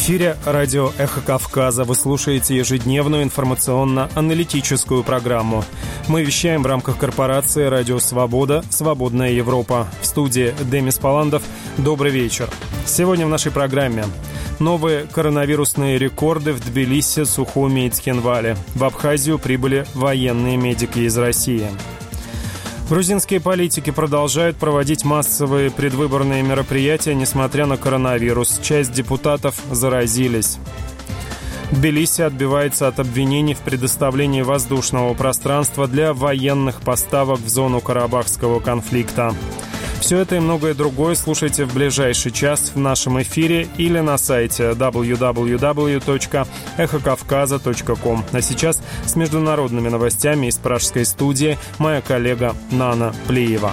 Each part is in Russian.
эфире радио «Эхо Кавказа». Вы слушаете ежедневную информационно-аналитическую программу. Мы вещаем в рамках корпорации «Радио Свобода. Свободная Европа». В студии Демис Паландов. Добрый вечер. Сегодня в нашей программе новые коронавирусные рекорды в Тбилиси, Сухуми и Цхинвале. В Абхазию прибыли военные медики из России. Грузинские политики продолжают проводить массовые предвыборные мероприятия, несмотря на коронавирус. Часть депутатов заразились. Тбилиси отбивается от обвинений в предоставлении воздушного пространства для военных поставок в зону Карабахского конфликта. Все это и многое другое слушайте в ближайший час в нашем эфире или на сайте www.эхокавказа.ком. А сейчас с международными новостями из пражской студии моя коллега Нана Плиева.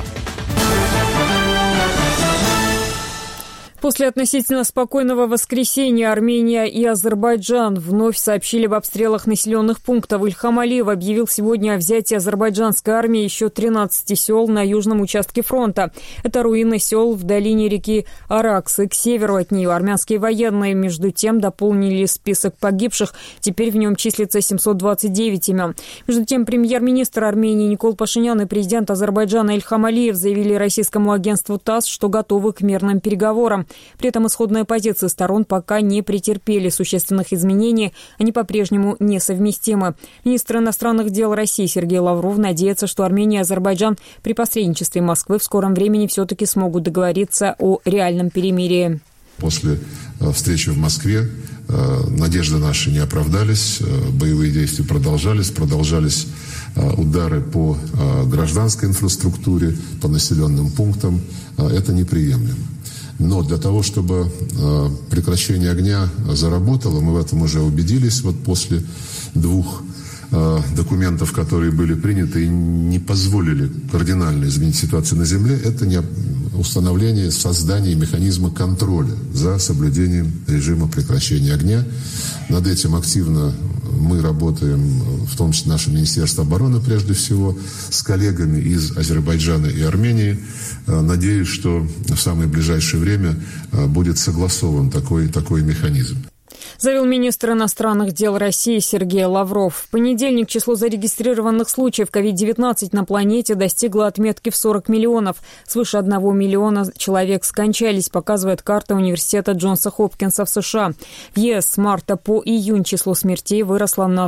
После относительно спокойного воскресенья Армения и Азербайджан вновь сообщили об обстрелах населенных пунктов. Ильхам Алиев объявил сегодня о взятии азербайджанской армии еще 13 сел на южном участке фронта. Это руины сел в долине реки Аракс, и к северу от нее армянские военные, между тем, дополнили список погибших. Теперь в нем числится 729 имен. Между тем, премьер-министр Армении Никол Пашинян и президент Азербайджана Ильхам Алиев заявили российскому агентству ТАСС, что готовы к мирным переговорам. При этом исходные позиции сторон пока не претерпели существенных изменений, они по-прежнему несовместимы. Министр иностранных дел России Сергей Лавров надеется, что Армения и Азербайджан при посредничестве Москвы в скором времени все-таки смогут договориться о реальном перемирии. После встречи в Москве надежды наши не оправдались, боевые действия продолжались удары по гражданской инфраструктуре, по населенным пунктам. Это неприемлемо. Но для того, чтобы прекращение огня заработало, мы в этом уже убедились вот после двух документов, которые были приняты и не позволили кардинально изменить ситуацию на земле, это не установление, создание механизма контроля за соблюдением режима прекращения огня. Над этим активно мы работаем, в том числе наше Министерство обороны прежде всего, с коллегами из Азербайджана и Армении. Надеюсь, что в самое ближайшее время будет согласован такой механизм. Заявил министр иностранных дел России Сергей Лавров. В понедельник число зарегистрированных случаев COVID-19 на планете достигло отметки в 40 миллионов. Свыше 1 миллиона человек скончались, показывает карта университета Джонса Хопкинса в США. В ЕС с марта по июнь число смертей выросло на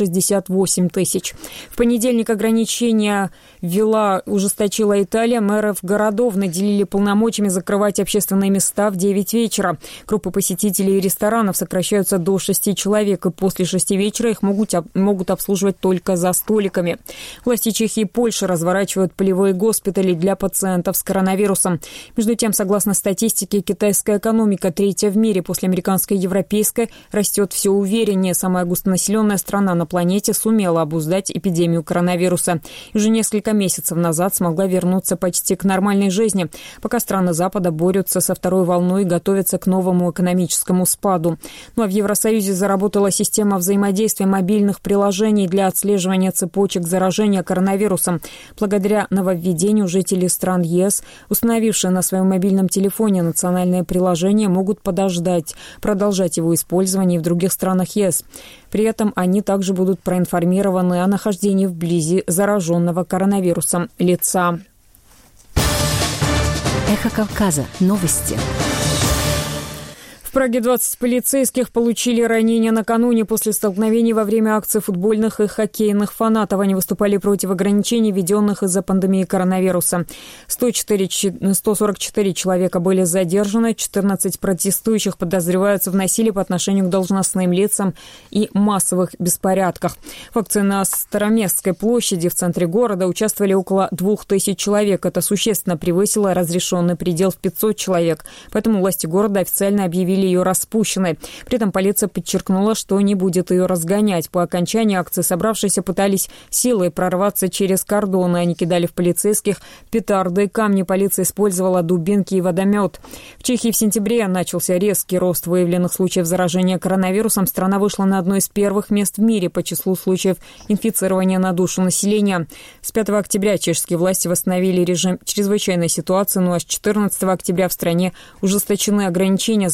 168 тысяч. В понедельник ограничения ужесточила Италия. Мэров городов наделили полномочиями закрывать общественные места в 9 вечера. Группы посетителей и ресторанов сокращаются до 6 человек, и после 6 вечера их могут обслуживать только за столиками. Власти Чехии и Польши разворачивают полевые госпитали для пациентов с коронавирусом. Между тем, согласно статистике, китайская экономика, третья в мире после американской и европейской, растет все увереннее. Самая густонаселенная страна на планете сумела обуздать эпидемию коронавируса. И уже несколько месяцев назад смогла вернуться почти к нормальной жизни, пока страны Запада борются со второй волной и готовятся к новому экономическому спаду. Ну а в Евросоюзе заработала система взаимодействия мобильных приложений для отслеживания цепочек заражения коронавирусом. Благодаря нововведению жители стран ЕС, установившие на своем мобильном телефоне национальное приложение, могут продолжать его использование в других странах ЕС. При этом они также будут проинформированы о нахождении вблизи зараженного коронавирусом лица. Эхо Кавказа. Новости. В Праге 20 полицейских получили ранения накануне после столкновений во время акций футбольных и хоккейных фанатов. Они выступали против ограничений, введенных из-за пандемии коронавируса. 144 человека были задержаны, 14 протестующих подозреваются в насилии по отношению к должностным лицам и массовых беспорядках. В акции на Староместской площади в центре города участвовали около 2000 человек. Это существенно превысило разрешенный предел в 500 человек. Поэтому власти города официально объявили ее распущенной. При этом полиция подчеркнула, что не будет ее разгонять. По окончании акции собравшиеся пытались силой прорваться через кордоны. Они кидали в полицейских петарды и камни. Полиция использовала дубинки и водомет. В Чехии в сентябре начался резкий рост выявленных случаев заражения коронавирусом. Страна вышла на одно из первых мест в мире по числу случаев инфицирования на душу населения. С 5 октября чешские власти восстановили режим чрезвычайной ситуации, а с 14 октября в стране ужесточены ограничения, закрыты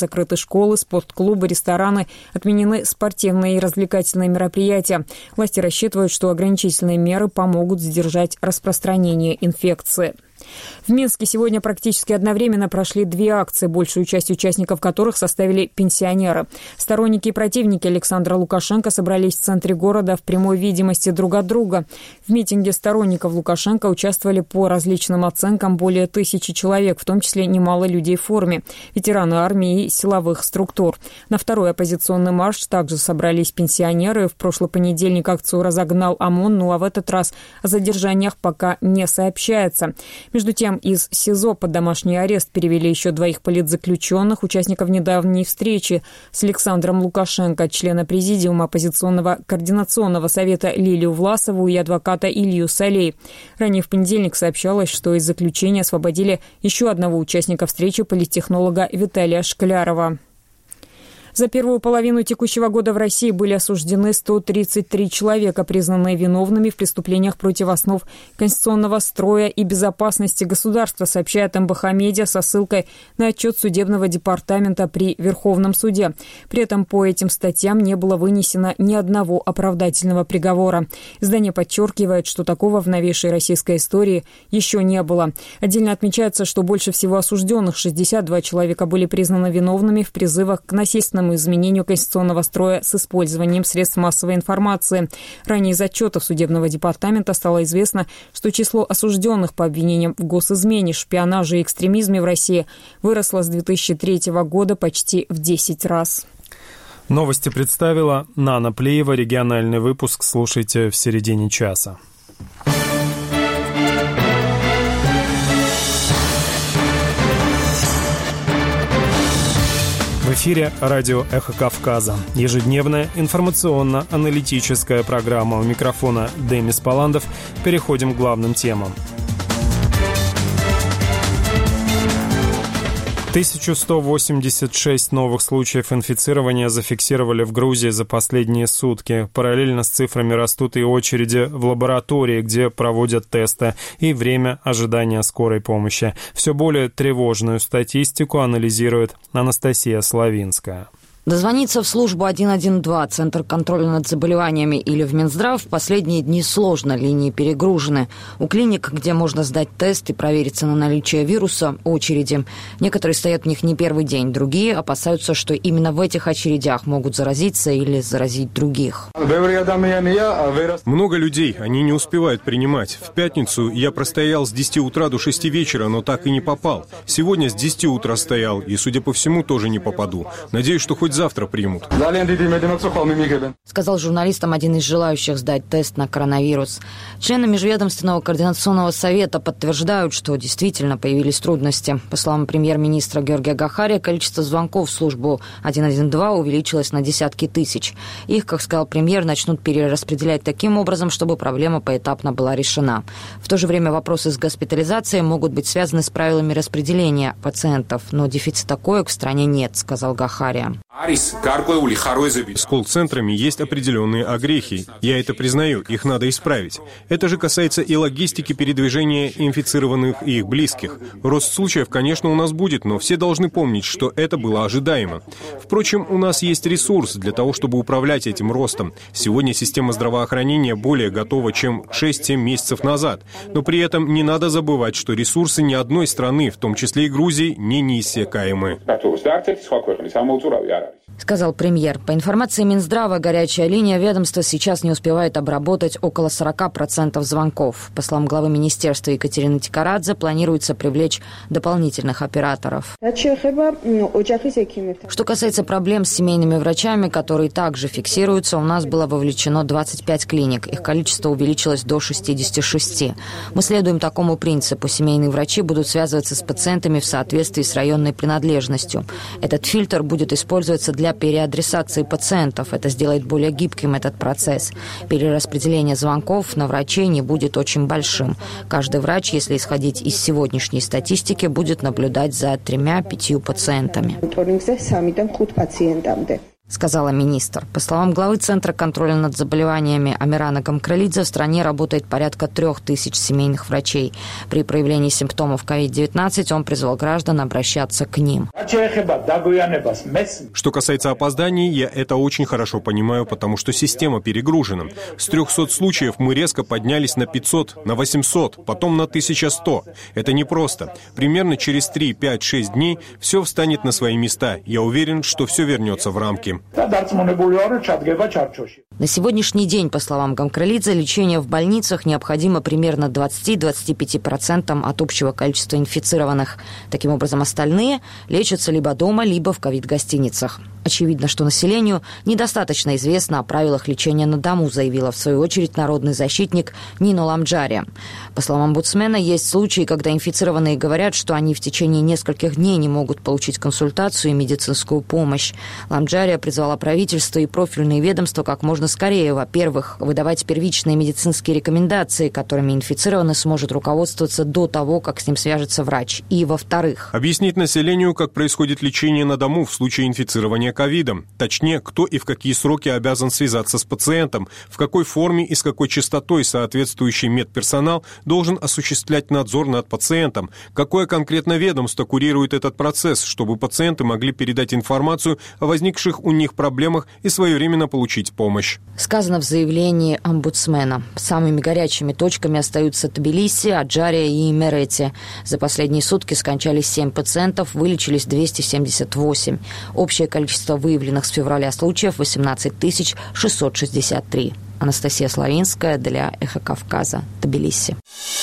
школы, спортклубы, рестораны, отменены спортивные и развлекательные мероприятия. Власти рассчитывают, что ограничительные меры помогут сдержать распространение инфекции. В Минске сегодня практически одновременно прошли 2 акции, большую часть участников которых составили пенсионеры. Сторонники и противники Александра Лукашенко собрались в центре города в прямой видимости друг от друга. В митинге сторонников Лукашенко участвовали по различным оценкам более 1000 человек, в том числе немало людей в форме, ветераны армии и силовых структур. На второй оппозиционный марш также собрались пенсионеры. В прошлый понедельник акцию разогнал ОМОН, а в этот раз о задержаниях пока не сообщается. Между тем, из СИЗО под домашний арест перевели еще 2 политзаключенных, участников недавней встречи с Александром Лукашенко, члена президиума оппозиционного координационного совета Лилию Власову и адвоката Илью Солей. Ранее в понедельник сообщалось, что из заключения освободили еще одного участника встречи, политтехнолога Виталия Шклярова. За первую половину текущего года в России были осуждены 133 человека, признанные виновными в преступлениях против основ конституционного строя и безопасности государства, сообщает МБХ-медиа со ссылкой на отчет судебного департамента при Верховном суде. При этом по этим статьям не было вынесено ни одного оправдательного приговора. Издание подчеркивает, что такого в новейшей российской истории еще не было. Отдельно отмечается, что больше всего осужденных, 62 человека, были признаны виновными в призывах к насильственному изменению конституционного строя с использованием средств массовой информации. Ранее из отчетов судебного департамента стало известно, что число осужденных по обвинениям в госизмене, шпионаже и экстремизме в России выросло с 2003 года почти в 10 раз. Новости представила Нана Плеева. Региональный выпуск слушайте в середине часа. В эфире радио «Эхо Кавказа». Ежедневная информационно-аналитическая программа. У микрофона Демис Паландов. Переходим к главным темам. 1186 новых случаев инфицирования зафиксировали в Грузии за последние сутки. Параллельно с цифрами растут и очереди в лаборатории, где проводят тесты, и время ожидания скорой помощи. Все более тревожную статистику анализирует Анастасия Славинская. Дозвониться в службу 112, Центр контроля над заболеваниями или в Минздрав в последние дни сложно, линии перегружены. У клиник, где можно сдать тест и провериться на наличие вируса, очереди. Некоторые стоят в них не первый день, другие опасаются, что именно в этих очередях могут заразиться или заразить других. Много людей, они не успевают принимать. В пятницу я простоял с 10 утра до 6 вечера, но так и не попал. Сегодня с 10 утра стоял и, судя по всему, тоже не попаду. Надеюсь, что хоть завтра примут. Сказал журналистам один из желающих сдать тест на коронавирус. Члены Межведомственного координационного совета подтверждают, что действительно появились трудности. По словам премьер-министра Георгия Гахария, количество звонков в службу 112 увеличилось на десятки тысяч. Их, как сказал премьер, начнут перераспределять таким образом, чтобы проблема поэтапно была решена. В то же время вопросы с госпитализацией могут быть связаны с правилами распределения пациентов, но дефицита коек в стране нет, сказал Гахария. С колл-центрами есть определенные огрехи. Я это признаю, их надо исправить. Это же касается и логистики передвижения инфицированных и их близких. Рост случаев, конечно, у нас будет, но все должны помнить, что это было ожидаемо. Впрочем, у нас есть ресурс для того, чтобы управлять этим ростом. Сегодня система здравоохранения более готова, чем 6-7 месяцев назад. Но при этом не надо забывать, что ресурсы ни одной страны, в том числе и Грузии, не неиссякаемы. Сказал премьер. По информации Минздрава, горячая линия ведомства сейчас не успевает обработать около 40% звонков. По словам главы министерства Екатерины Тикарадзе, планируется привлечь дополнительных операторов. Что касается проблем с семейными врачами, которые также фиксируются, у нас было вовлечено 25 клиник. Их количество увеличилось до 66. Мы следуем такому принципу. Семейные врачи будут связываться с пациентами в соответствии с районной принадлежностью. Этот фильтр будет использоваться для переадресации пациентов. Это сделает более гибким этот процесс. Перераспределение звонков на врачей не будет очень большим. Каждый врач, если исходить из сегодняшней статистики, будет наблюдать за 3-5 пациентами. сказала министр. По словам главы Центра контроля над заболеваниями Амирана Гамкралидзе, в стране работает порядка 3000 семейных врачей. При проявлении симптомов COVID-19 он призвал граждан обращаться к ним. Что касается опозданий, я это очень хорошо понимаю, потому что система перегружена. С 300 случаев мы резко поднялись на 500, на 800, потом на 1100. Это непросто. Примерно через 3, 5, 6 дней все встанет на свои места. Я уверен, что все вернется в рамки. На сегодняшний день, по словам Гамкралидзе, лечение в больницах необходимо примерно 20-25% от общего количества инфицированных. Таким образом, остальные лечатся либо дома, либо в ковид-гостиницах. Очевидно, что населению недостаточно известно о правилах лечения на дому, заявила в свою очередь народный защитник Нино Ламджария. По словам омбудсмена, есть случаи, когда инфицированные говорят, что они в течение нескольких дней не могут получить консультацию и медицинскую помощь. Ламджария призвала правительство и профильные ведомства как можно скорее, во-первых, выдавать первичные медицинские рекомендации, которыми инфицированный сможет руководствоваться до того, как с ним свяжется врач, и, во-вторых, объяснить населению, как происходит лечение на дому в случае инфицирования ковидом. Точнее, кто и в какие сроки обязан связаться с пациентом, в какой форме и с какой частотой соответствующий медперсонал должен осуществлять надзор над пациентом, какое конкретно ведомство курирует этот процесс, чтобы пациенты могли передать информацию о возникших у них проблемах и своевременно получить помощь. Сказано в заявлении омбудсмена. Самыми горячими точками остаются Тбилиси, Аджария и Имерети. За последние сутки скончались 7 пациентов, вылечились 278. Общее количество выявленных с февраля случаев 18 663. Анастасия Славинская для «Эхо Кавказа», Тбилиси.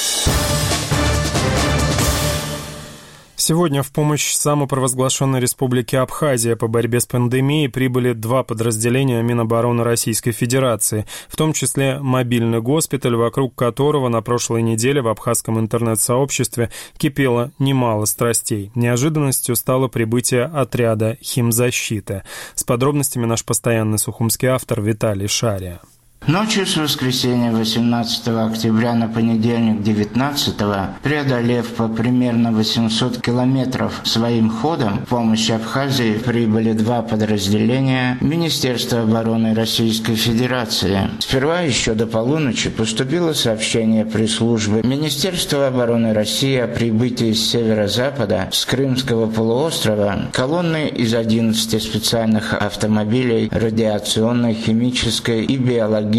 Сегодня в помощь самопровозглашенной республике Абхазия по борьбе с пандемией прибыли 2 подразделения Минобороны Российской Федерации, в том числе мобильный госпиталь, вокруг которого на прошлой неделе в абхазском интернет-сообществе кипело немало страстей. Неожиданностью стало прибытие отряда химзащиты. С подробностями наш постоянный сухумский автор Виталий Шария. Ночью с воскресенья 18 октября на понедельник 19, преодолев по примерно 800 километров своим ходом, в помощь Абхазии прибыли 2 подразделения Министерства обороны Российской Федерации. Сперва еще до полуночи поступило сообщение пресс-службы Министерства обороны России о прибытии с северо-запада, с Крымского полуострова, колонны из 11 специальных автомобилей радиационной, химической и биологической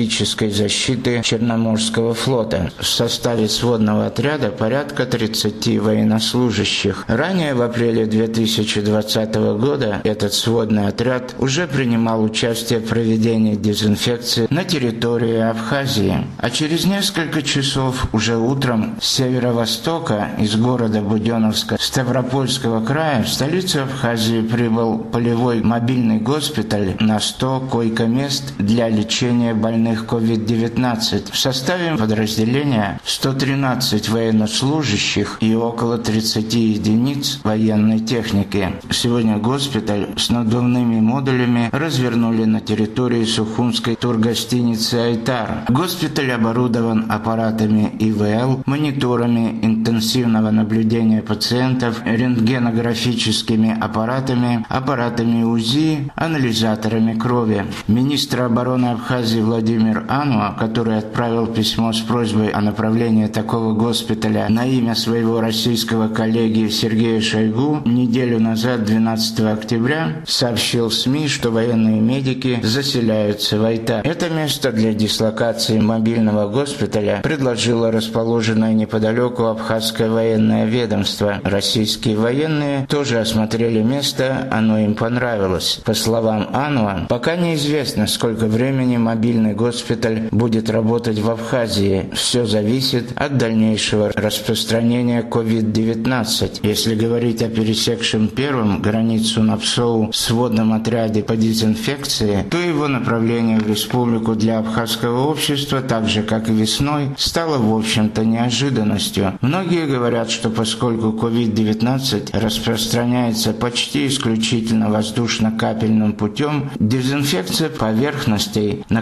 защиты Черноморского флота. В составе сводного отряда порядка 30 военнослужащих. Ранее, в апреле 2020 года, этот сводный отряд уже принимал участие в проведении дезинфекции на территории Абхазии. А через несколько часов, уже утром, с северо-востока, из города Буденновска Ставропольского края, в столицу Абхазии прибыл полевой мобильный госпиталь на 100 койко-мест для лечения больных COVID-19. В составе подразделения 113 военнослужащих и около 30 единиц военной техники. Сегодня госпиталь с надувными модулями развернули на территории Сухумской тургостиницы «Айтар». Госпиталь оборудован аппаратами ИВЛ, мониторами интенсивного наблюдения пациентов, рентгенографическими аппаратами, аппаратами УЗИ, анализаторами крови. Министр обороны Абхазии Владимир Ануа, который отправил письмо с просьбой о направлении такого госпиталя на имя своего российского коллеги Сергея Шойгу, неделю назад, 12 октября, сообщил СМИ, что военные медики заселяются в Айтар. Это место для дислокации мобильного госпиталя предложило расположенное неподалеку Абхазское военное ведомство. Российские военные тоже осмотрели место, оно им понравилось. По словам Ануа, пока неизвестно, сколько времени мобильный госпиталь будет работать в Абхазии. Все зависит от дальнейшего распространения COVID-19. Если говорить о пересекшем первым границу на ПСОУ сводном отряде по дезинфекции, то его направление в республику для абхазского общества, так же как и весной, стало в общем-то неожиданностью. Многие говорят, что поскольку COVID-19 распространяется почти исключительно воздушно-капельным путем, дезинфекция поверхностей, на которых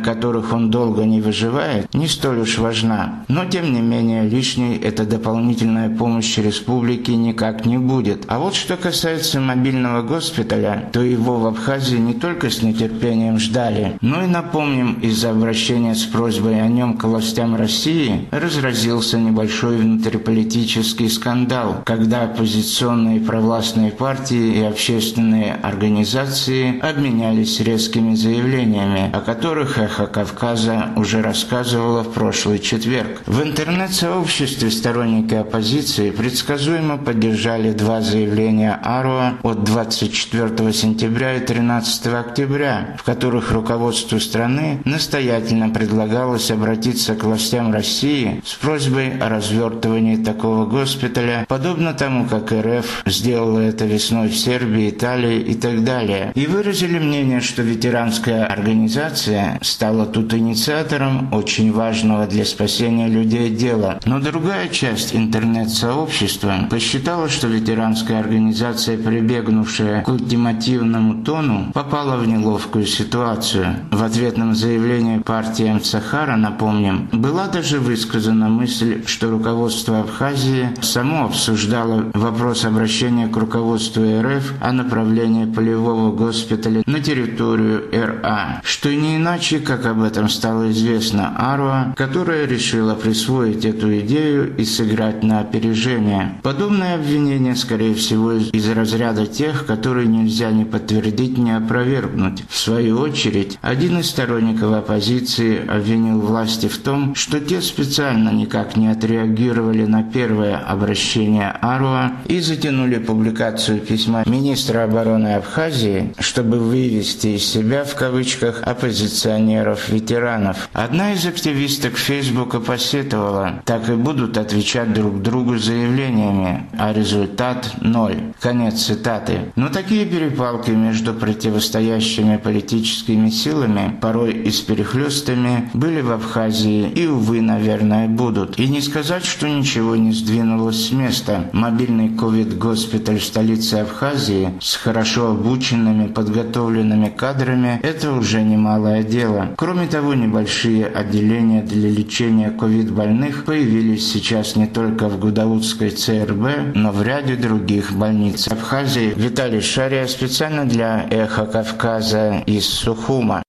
которых он долго не выживает, не столь уж важна. Но, тем не менее, лишней эта дополнительная помощь республике никак не будет. А вот что касается мобильного госпиталя, то его в Абхазии не только с нетерпением ждали, но и, напомним, из-за обращения с просьбой о нем к властям России разразился небольшой внутриполитический скандал, когда оппозиционные провластные партии и общественные организации обменялись резкими заявлениями, о которых «Эхо Кавказа» уже рассказывало в прошлый четверг. В интернет-сообществе сторонники оппозиции предсказуемо поддержали два заявления АРОА от 24 сентября и 13 октября, в которых руководству страны настоятельно предлагалось обратиться к властям России с просьбой о развертывании такого госпиталя, подобно тому, как РФ сделала это весной в Сербии, Италии и так далее. И выразили мнение, что ветеранская организация стала тут инициатором очень важного для спасения людей дела. Но другая часть интернет-сообщества посчитала, что ветеранская организация, прибегнувшая к ультимативному тону, попала в неловкую ситуацию. В ответном заявлении партии Амцахара, напомним, была даже высказана мысль, что руководство Абхазии само обсуждало вопрос обращения к руководству РФ о направлении полевого госпиталя на территорию РА, что не иначе, как об этом стало известно АРОА, которая решила присвоить эту идею и сыграть на опережение. Подобное обвинение, скорее всего, из разряда тех, которые нельзя ни подтвердить, ни опровергнуть. В свою очередь, один из сторонников оппозиции обвинил власти в том, что те специально никак не отреагировали на первое обращение АРОА и затянули публикацию письма министра обороны Абхазии, чтобы вывести из себя, в кавычках, оппозиционеров-ветеранов. Одна из активисток Фейсбука посетовала: так и будут отвечать друг другу заявлениями, а результат – ноль. Конец цитаты. Но такие перепалки между противостоящими политическими силами, порой и с перехлёстами, были в Абхазии и, увы, наверное, будут. И не сказать, что ничего не сдвинулось с места. Мобильный ковид-госпиталь в столице Абхазии с хорошо обученными, подготовленными кадрами – это уже немалое дело. Кроме того, небольшие отделения для лечения ковид-больных появились сейчас не только в Гудаутской ЦРБ, но в ряде других больниц Абхазии. Виталий Шария специально для «Эхо Кавказа» из Сухума.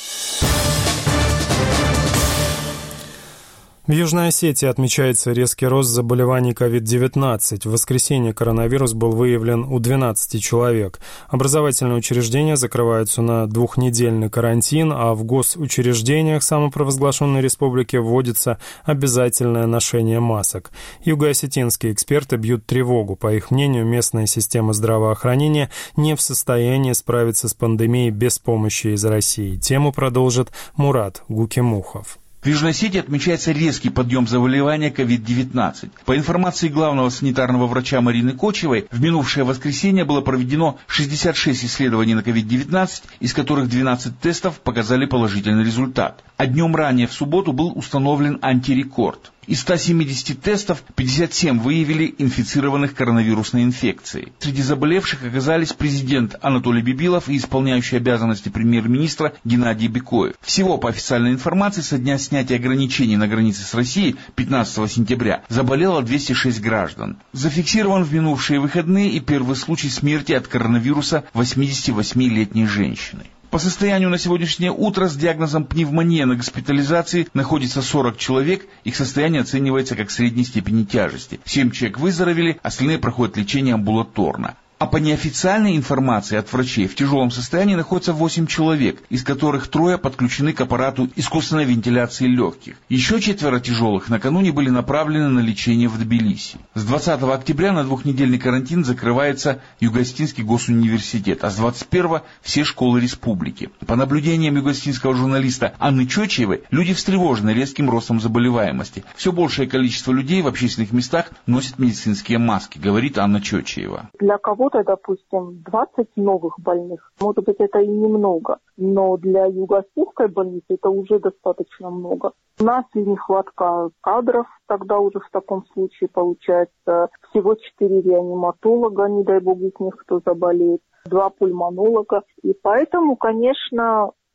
В Южной Осетии отмечается резкий рост заболеваний COVID-19. В воскресенье коронавирус был выявлен у 12 человек. Образовательные учреждения закрываются на двухнедельный карантин, а в госучреждениях самопровозглашенной республики вводится обязательное ношение масок. Юго-осетинские эксперты бьют тревогу. По их мнению, местная система здравоохранения не в состоянии справиться с пандемией без помощи из России. Тему продолжит Мурат Гукимухов. В Южной Осетии отмечается резкий подъем заболевания COVID-19. По информации главного санитарного врача Марины Кочевой, в минувшее воскресенье было проведено 66 исследований на COVID-19, из которых 12 тестов показали положительный результат. А днем ранее в субботу был установлен антирекорд. Из 170 тестов 57 выявили инфицированных коронавирусной инфекцией. Среди заболевших оказались президент Анатолий Бибилов и исполняющий обязанности премьер-министра Геннадий Бекоев. Всего, по официальной информации, со дня снятия ограничений на границе с Россией 15 сентября заболело 206 граждан. Зафиксирован в минувшие выходные и первый случай смерти от коронавируса 88-летней женщины. По состоянию на сегодняшнее утро с диагнозом пневмония на госпитализации находится 40 человек, их состояние оценивается как средней степени тяжести. 7 человек выздоровели, остальные проходят лечение амбулаторно. А по неофициальной информации от врачей в тяжелом состоянии находится 8 человек, из которых 3 подключены к аппарату искусственной вентиляции легких. Еще 4 тяжелых накануне были направлены на лечение в Тбилиси. С 20 октября на двухнедельный карантин закрывается Юго-Осетинский госуниверситет, а с 21 все школы республики. По наблюдениям юго-осетинского журналиста Анны Чочиевой, люди встревожены резким ростом заболеваемости. Все большее количество людей в общественных местах носят медицинские маски, говорит Анна Чочиева. Для кого-то, допустим, 20 новых больных, может быть, это и немного, но для Юго-Осетинской больницы это уже достаточно много. У нас и нехватка кадров, тогда уже в таком случае получается всего 4 реаниматолога, не дай бог из них кто заболеет, 2 пульмонолога. И поэтому, конечно,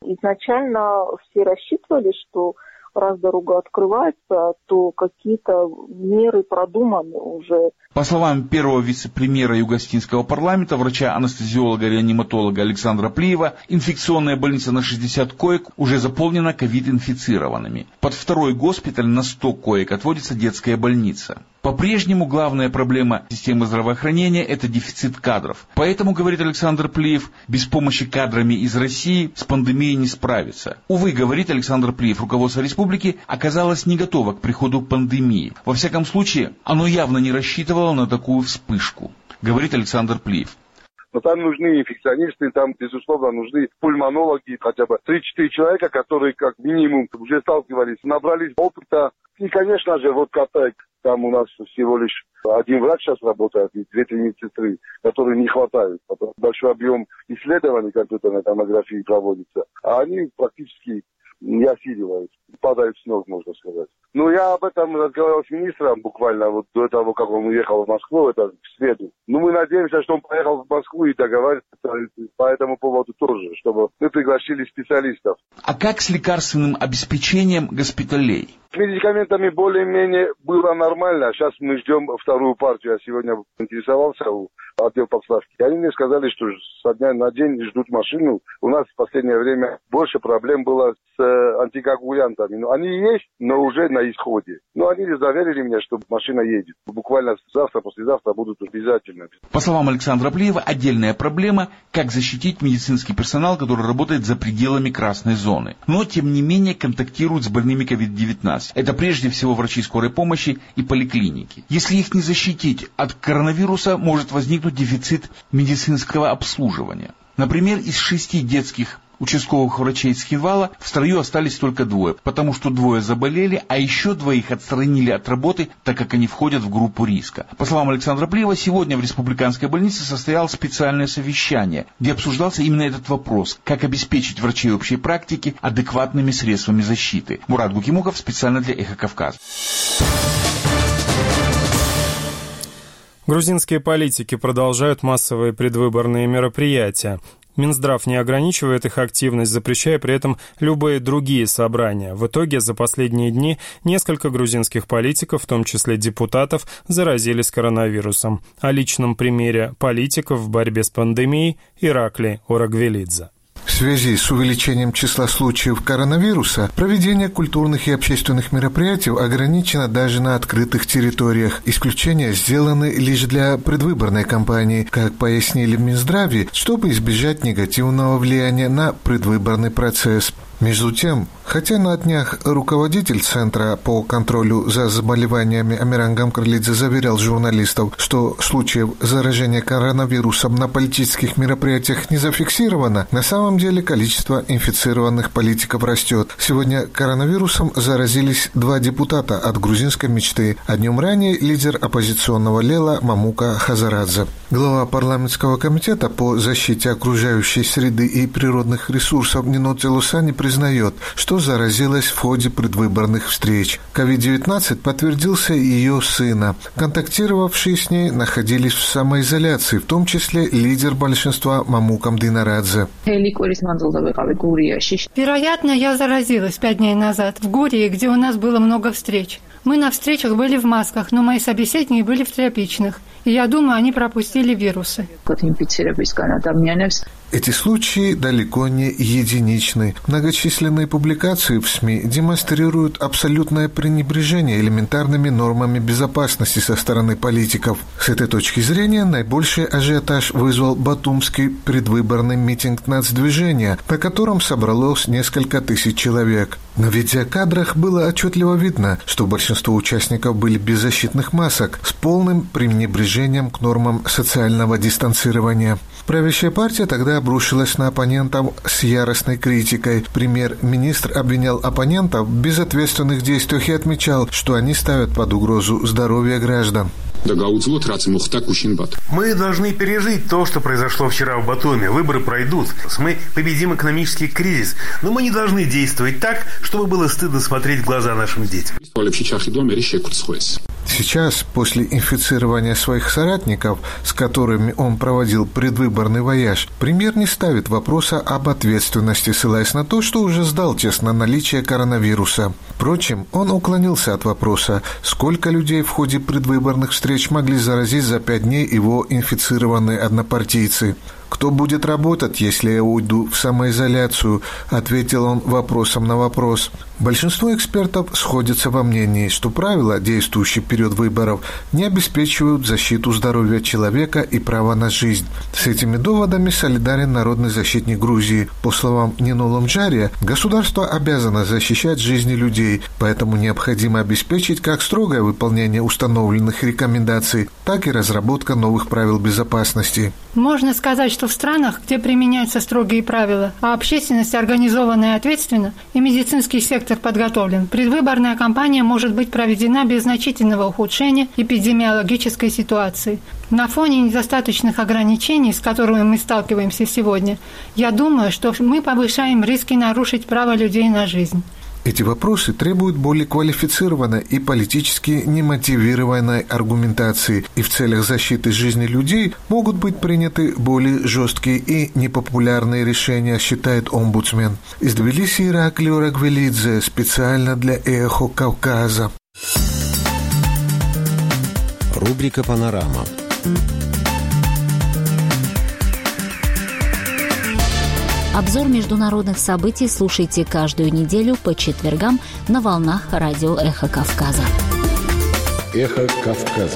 Изначально все рассчитывали, что раз дорога открывается, то какие-то меры продуманы уже. По словам первого вице-премьера Юго-Осетинского парламента, врача-анестезиолога-реаниматолога Александра Плиева, инфекционная больница на 60 коек уже заполнена ковид-инфицированными. Под второй госпиталь на 100 коек отводится детская больница. По-прежнему главная проблема системы здравоохранения – это дефицит кадров. Поэтому, говорит Александр Плиев, без помощи кадрами из России с пандемией не справиться. Увы, говорит Александр Плиев, руководство республики оказалось не готово к приходу пандемии. Во всяком случае, оно явно не рассчитывало на такую вспышку, говорит Александр Плиев. Но там нужны инфекционисты, там, безусловно, нужны пульмонологи, хотя бы 3-4 человека, которые, как минимум, уже сталкивались, набрались опыта. И, конечно же, вот Катай, там у нас всего лишь один врач сейчас работает, и 2-3 медсестры, которые не хватает. Большой объем исследований компьютерной томографии проводится, а они практически не осиливают, падают с ног, можно сказать. Ну, я об этом разговаривал с министром буквально вот до того, как он уехал в Москву, это в среду. Ну, мы надеемся, что он поехал в Москву и договаривается по этому поводу тоже, чтобы мы пригласили специалистов. А как с лекарственным обеспечением госпиталей? С медикаментами более-менее было нормально. Сейчас мы ждем вторую партию. Я сегодня интересовался у отдела поставки. Они мне сказали, что со дня на день ждут машину. У нас в последнее время больше проблем было с антикоагулянтами. Ну, они есть, но уже на исходе. Но они заверили меня, что машина едет. Буквально завтра, послезавтра будут обязательно. По словам Александра Плиева, отдельная проблема, как защитить медицинский персонал, который работает за пределами красной зоны. Но, тем не менее, контактирует с больными COVID-19. Это прежде всего врачи скорой помощи и поликлиники. Если их не защитить от коронавируса, может возникнуть дефицит медицинского обслуживания. Например, из 6 детских участковых врачей из Хинвала в строю остались только 2, потому что 2 заболели, а еще 2 отстранили от работы, так как они входят в группу риска. По словам Александра Плиева, сегодня в республиканской больнице состоялось специальное совещание, где обсуждался именно этот вопрос, как обеспечить врачей общей практики адекватными средствами защиты. Мурат Гукимуков специально для «Эхо Кавказа». Грузинские политики продолжают массовые предвыборные мероприятия. Минздрав не ограничивает их активность, запрещая при этом любые другие собрания. В итоге за последние дни несколько грузинских политиков, в том числе депутатов, заразились коронавирусом. О личном примере политиков в борьбе с пандемией Иракли Орагвелидзе. В связи с увеличением числа случаев коронавируса, проведение культурных и общественных мероприятий ограничено даже на открытых территориях. Исключения сделаны лишь для предвыборной кампании, как пояснили в Минздраве, чтобы избежать негативного влияния на предвыборный процесс. Между тем, хотя на днях руководитель Центра по контролю за заболеваниями Амиран Гамкарлидзе заверял журналистов, что случаев заражения коронавирусом на политических мероприятиях не зафиксировано, на самом деле количество инфицированных политиков растет. Сегодня коронавирусом заразились 2 депутата от грузинской мечты, а днем ранее лидер оппозиционного Лела Мамука Хазарадзе. Глава парламентского комитета по защите окружающей среды и природных ресурсов Нинот Телусани признает, что заразилась в ходе предвыборных встреч. COVID-19 подтвердился и ее сына. Контактировавшие с ней находились в самоизоляции, в том числе лидер большинства Мамука Мдинарадзе. Вероятно, я заразилась 5 дней назад в Гурии, где у нас было много встреч. Мы на встречах были в масках, но мои собеседники были в тряпичных. И я думаю, они пропустили вирусы. Эти случаи далеко не единичны. Многочисленные публикации в СМИ демонстрируют абсолютное пренебрежение элементарными нормами безопасности со стороны политиков. С этой точки зрения наибольший ажиотаж вызвал батумский предвыборный митинг нацдвижения, на котором собралось несколько тысяч человек. На видеокадрах было отчетливо видно, что большинство участников были без защитных масок, с полным пренебрежением к нормам социального дистанцирования. Правящая партия тогда обрушилась на оппонентов с яростной критикой. Премьер-министр обвинял оппонентов в безответственных действиях и отмечал, что они ставят под угрозу здоровье граждан. Мы должны пережить то, что произошло вчера в Батуми. Выборы пройдут. Мы победим экономический кризис. Но мы не должны действовать так, чтобы было стыдно смотреть в глаза нашим детям. Сейчас, после инфицирования своих соратников, с которыми он проводил предвыборный вояж, премьер не ставит вопроса об ответственности, ссылаясь на то, что уже сдал тест на наличие коронавируса. Впрочем, он уклонился от вопроса, сколько людей в ходе предвыборных встреч могли заразить за 5 дней его инфицированные однопартийцы. «Кто будет работать, если я уйду в самоизоляцию?» – ответил он вопросом на вопрос. Большинство экспертов сходятся во мнении, что правила, действующие в период выборов, не обеспечивают защиту здоровья человека и права на жизнь. С этими доводами солидарен народный защитник Грузии. По словам Нинула Мджария, государство обязано защищать жизни людей, поэтому необходимо обеспечить как строгое выполнение установленных рекомендаций, так и разработка новых правил безопасности. Можно сказать, что в странах, где применяются строгие правила, а общественность организована и ответственна, и медицинский сектор подготовлен, предвыборная кампания может быть проведена без значительного ухудшения эпидемиологической ситуации. На фоне недостаточных ограничений, с которыми мы сталкиваемся сегодня, я думаю, что мы повышаем риски нарушить право людей на жизнь. Эти вопросы требуют более квалифицированной и политически немотивированной аргументации, и в целях защиты жизни людей могут быть приняты более жесткие и непопулярные решения, считает омбудсмен. Из Тбилиси Ираклий Рагвелидзе, специально для «Эхо Кавказа». Рубрика «Панорама». Обзор международных событий слушайте каждую неделю по четвергам на волнах радио «Эхо Кавказа». «Эхо Кавказа».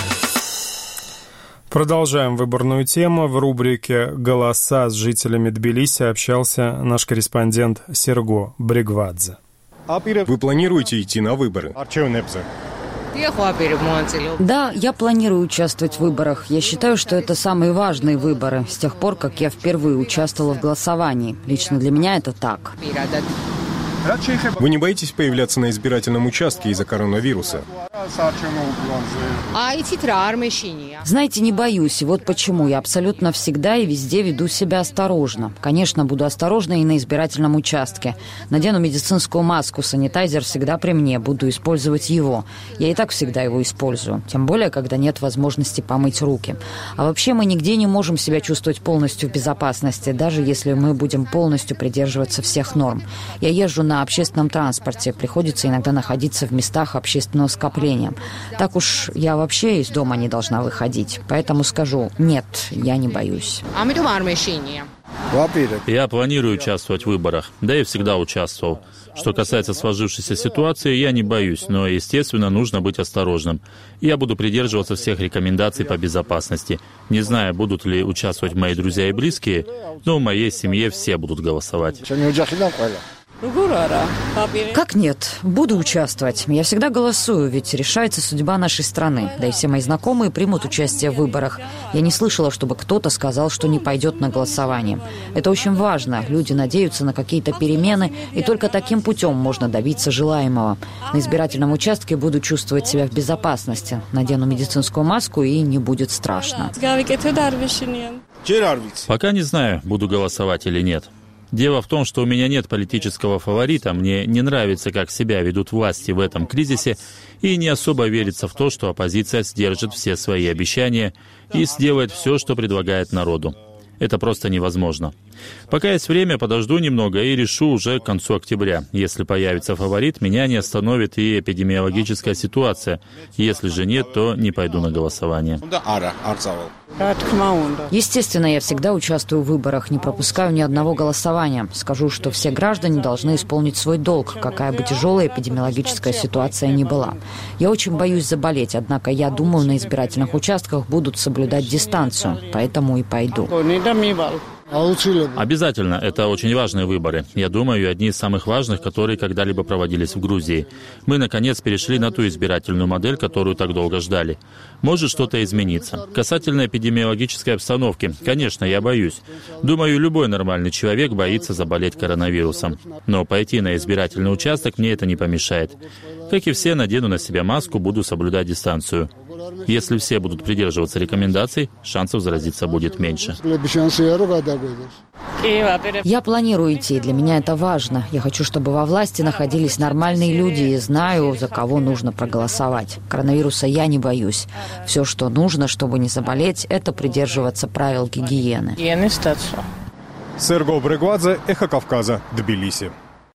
Продолжаем выборную тему. В рубрике «Голоса» с жителями Тбилиси общался наш корреспондент Серго Бригвадзе. Вы планируете идти на выборы? Да, я планирую участвовать в выборах. Я считаю, что это самые важные выборы с тех пор, как я впервые участвовала в голосовании. Лично для меня это так. Вы не боитесь появляться на избирательном участке из-за коронавируса? Знаете, не боюсь, и вот почему. Я абсолютно всегда и везде веду себя осторожно. Конечно, буду осторожна и на избирательном участке. Надену медицинскую маску, санитайзер всегда при мне, буду использовать его. Я и так всегда его использую, тем более, когда нет возможности помыть руки. А вообще мы нигде не можем себя чувствовать полностью в безопасности, даже если мы будем полностью придерживаться всех норм. Я езжу на общественном транспорте, приходится иногда находиться в местах общественного скопления. Так уж я вообще из дома не должна выходить. Поэтому скажу, нет, я не боюсь. Я планирую участвовать в выборах, да и всегда участвовал. Что касается сложившейся ситуации, я не боюсь, но, естественно, нужно быть осторожным. Я буду придерживаться всех рекомендаций по безопасности. Не знаю, будут ли участвовать мои друзья и близкие, но в моей семье все будут голосовать. Как нет? Буду участвовать. Я всегда голосую, ведь решается судьба нашей страны. Да и все мои знакомые примут участие в выборах. Я не слышала, чтобы кто-то сказал, что не пойдет на голосование. Это очень важно. Люди надеются на какие-то перемены, и только таким путем можно добиться желаемого. На избирательном участке буду чувствовать себя в безопасности. Надену медицинскую маску, и не будет страшно. Пока не знаю, буду голосовать или нет. Дело в том, что у меня нет политического фаворита, мне не нравится, как себя ведут власти в этом кризисе, и не особо верится в то, что оппозиция сдержит все свои обещания и сделает все, что предлагает народу. Это просто невозможно. Пока есть время, подожду немного и решу уже к концу октября. Если появится фаворит, меня не остановит и эпидемиологическая ситуация. Если же нет, то не пойду на голосование. Естественно, я всегда участвую в выборах, не пропускаю ни одного голосования. Скажу, что все граждане должны исполнить свой долг, какая бы тяжелая эпидемиологическая ситуация ни была. Я очень боюсь заболеть, однако я думаю, на избирательных участках будут соблюдать дистанцию, поэтому и пойду. Обязательно, это очень важные выборы. Я думаю, одни из самых важных, которые когда-либо проводились в Грузии. Мы, наконец, перешли на ту избирательную модель, которую так долго ждали. Может что-то измениться. Касательно эпидемиологической обстановки, конечно, я боюсь. Думаю, любой нормальный человек боится заболеть коронавирусом. Но пойти на избирательный участок мне это не помешает. Как и все, надену на себя маску, буду соблюдать дистанцию. Если все будут придерживаться рекомендаций, шансов заразиться будет меньше. Я планирую идти, для меня это важно. Я хочу, чтобы во власти находились нормальные люди и знаю, за кого нужно проголосовать. Коронавируса я не боюсь. Все, что нужно, чтобы не заболеть, это придерживаться правил гигиены. Серго Брегвадзе, Эхо Кавказа, Тбилиси.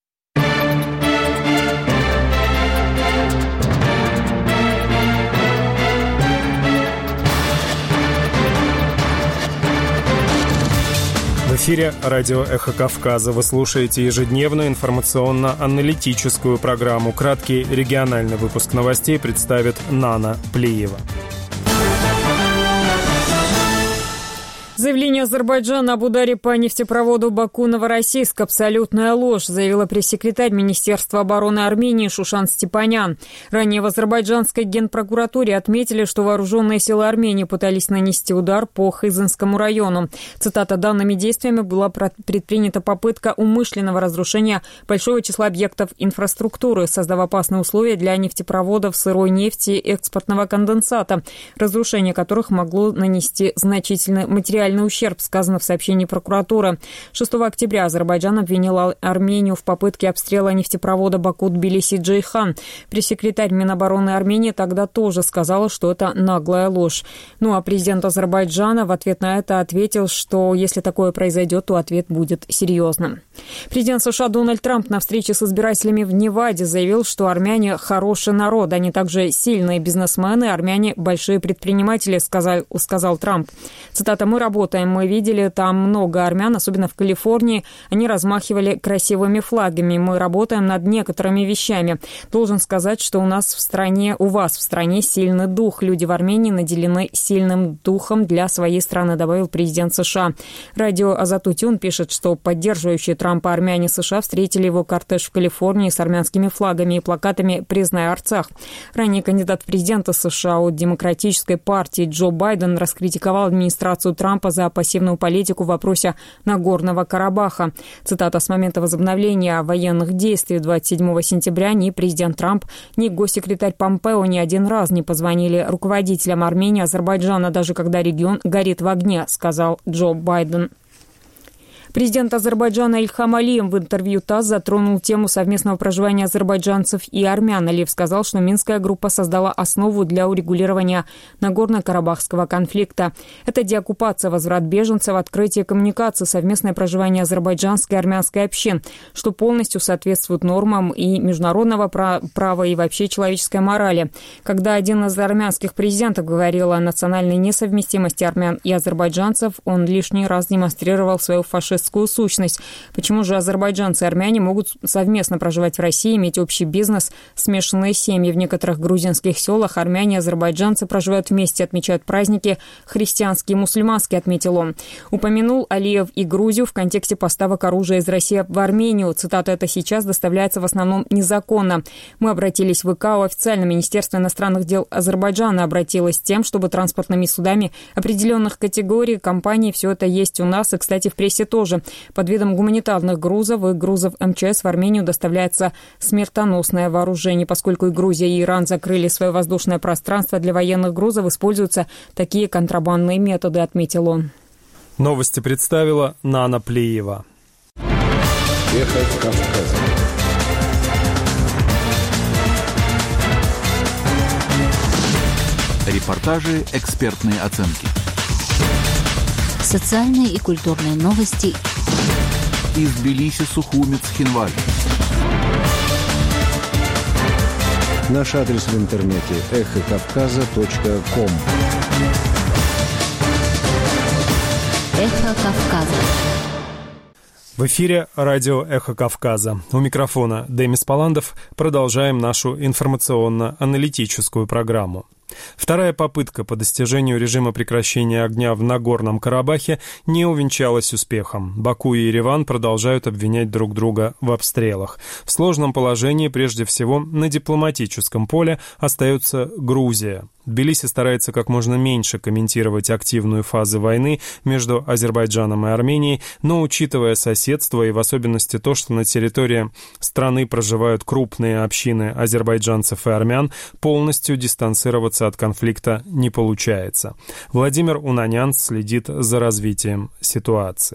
В эфире радио «Эхо Кавказа». Вы слушаете ежедневную информационно-аналитическую программу. Краткий региональный выпуск новостей представит Нана Плиева. Заявление Азербайджана об ударе по нефтепроводу Баку-Новороссийск – абсолютная ложь, заявила пресс-секретарь Министерства обороны Армении Шушан Степанян. Ранее в азербайджанской генпрокуратуре отметили, что вооруженные силы Армении пытались нанести удар по Хызынскому району. Цитата: «Данными действиями была предпринята попытка умышленного разрушения большого числа объектов инфраструктуры, создав опасные условия для нефтепроводов сырой нефти и экспортного конденсата, разрушение которых могло нанести значительный материальный ущерб», сказано в сообщении прокуратуры. 6 октября Азербайджан обвинил Армению в попытке обстрела нефтепровода Баку-Тбилиси-Джейхан. Пресс-секретарь Минобороны Армении тогда тоже сказала, что это наглая ложь. Ну а президент Азербайджана в ответ на это ответил, что если такое произойдет, то ответ будет серьезным. Президент США Дональд Трамп на встрече с избирателями в Неваде заявил, что армяне хороший народ, они также сильные бизнесмены, армяне большие предприниматели, сказал Трамп. Цитата: «Мы работаем, мы видели там много армян, особенно в Калифорнии. Они размахивали красивыми флагами. Мы работаем над некоторыми вещами. Должен сказать, что у вас в стране сильный дух. Люди в Армении наделены сильным духом для своей страны», добавил президент США. Радио Азатутюн пишет, что поддерживающие Трампа армяне США встретили его кортеж в Калифорнии с армянскими флагами и плакатами «Признай Арцах». Ранее кандидат в президенты США от Демократической партии Джо Байден раскритиковал администрацию Трампа за пассивную политику в вопросе Нагорного Карабаха. Цитата: «С момента возобновления военных действий 27 сентября ни президент Трамп, ни госсекретарь Помпео ни один раз не позвонили руководителям Армении и Азербайджана, даже когда регион горит в огне», сказал Джо Байден. Президент Азербайджана Ильхам Алиев в интервью ТАСС затронул тему совместного проживания азербайджанцев и армян. Алиев сказал, что Минская группа создала основу для урегулирования Нагорно-Карабахского конфликта. Это деоккупация, возврат беженцев, открытие коммуникаций, совместное проживание азербайджанской и армянской общин, что полностью соответствует нормам и международного права и вообще человеческой морали. Когда один из армянских президентов говорил о национальной несовместимости армян и азербайджанцев, он лишний раз демонстрировал свою фашистскую сущность. Почему же азербайджанцы и армяне могут совместно проживать в России, иметь общий бизнес, смешанные семьи? В некоторых грузинских селах армяне и азербайджанцы проживают вместе, отмечают праздники христианские и мусульманские, отметил он. Упомянул Алиев и Грузию в контексте поставок оружия из России в Армению. Цитата: «Это сейчас доставляется в основном незаконно. Мы обратились в ИКАО, официально Министерство иностранных дел Азербайджана обратилось с тем, чтобы транспортными судами определенных категорий компаний все это есть у нас, и, кстати, в прессе тоже. Под видом гуманитарных грузов и грузов МЧС в Армению доставляется смертоносное вооружение. Поскольку и Грузия, и Иран закрыли свое воздушное пространство для военных грузов, используются такие контрабандные методы», отметил он. Новости представила Нана Плиева. Эхо Кавказа. Репортажи, экспертные оценки. Социальные и культурные новости из Тбилиси, Сухуми, Цхинвали. Наш адрес в интернете эхокавказа.ком. Эхо Кавказа. В эфире радио «Эхо Кавказа». У микрофона Демис Паландов. Продолжаем нашу информационно-аналитическую программу. Вторая попытка по достижению режима прекращения огня в Нагорном Карабахе не увенчалась успехом. Баку и Ереван продолжают обвинять друг друга в обстрелах. В сложном положении, прежде всего, на дипломатическом поле остается Грузия. Тбилиси старается как можно меньше комментировать активную фазу войны между Азербайджаном и Арменией, но, учитывая соседство и в особенности то, что на территории страны проживают крупные общины азербайджанцев и армян, полностью дистанцироваться от конфликта не получается. Владимир Унанян следит за развитием ситуации.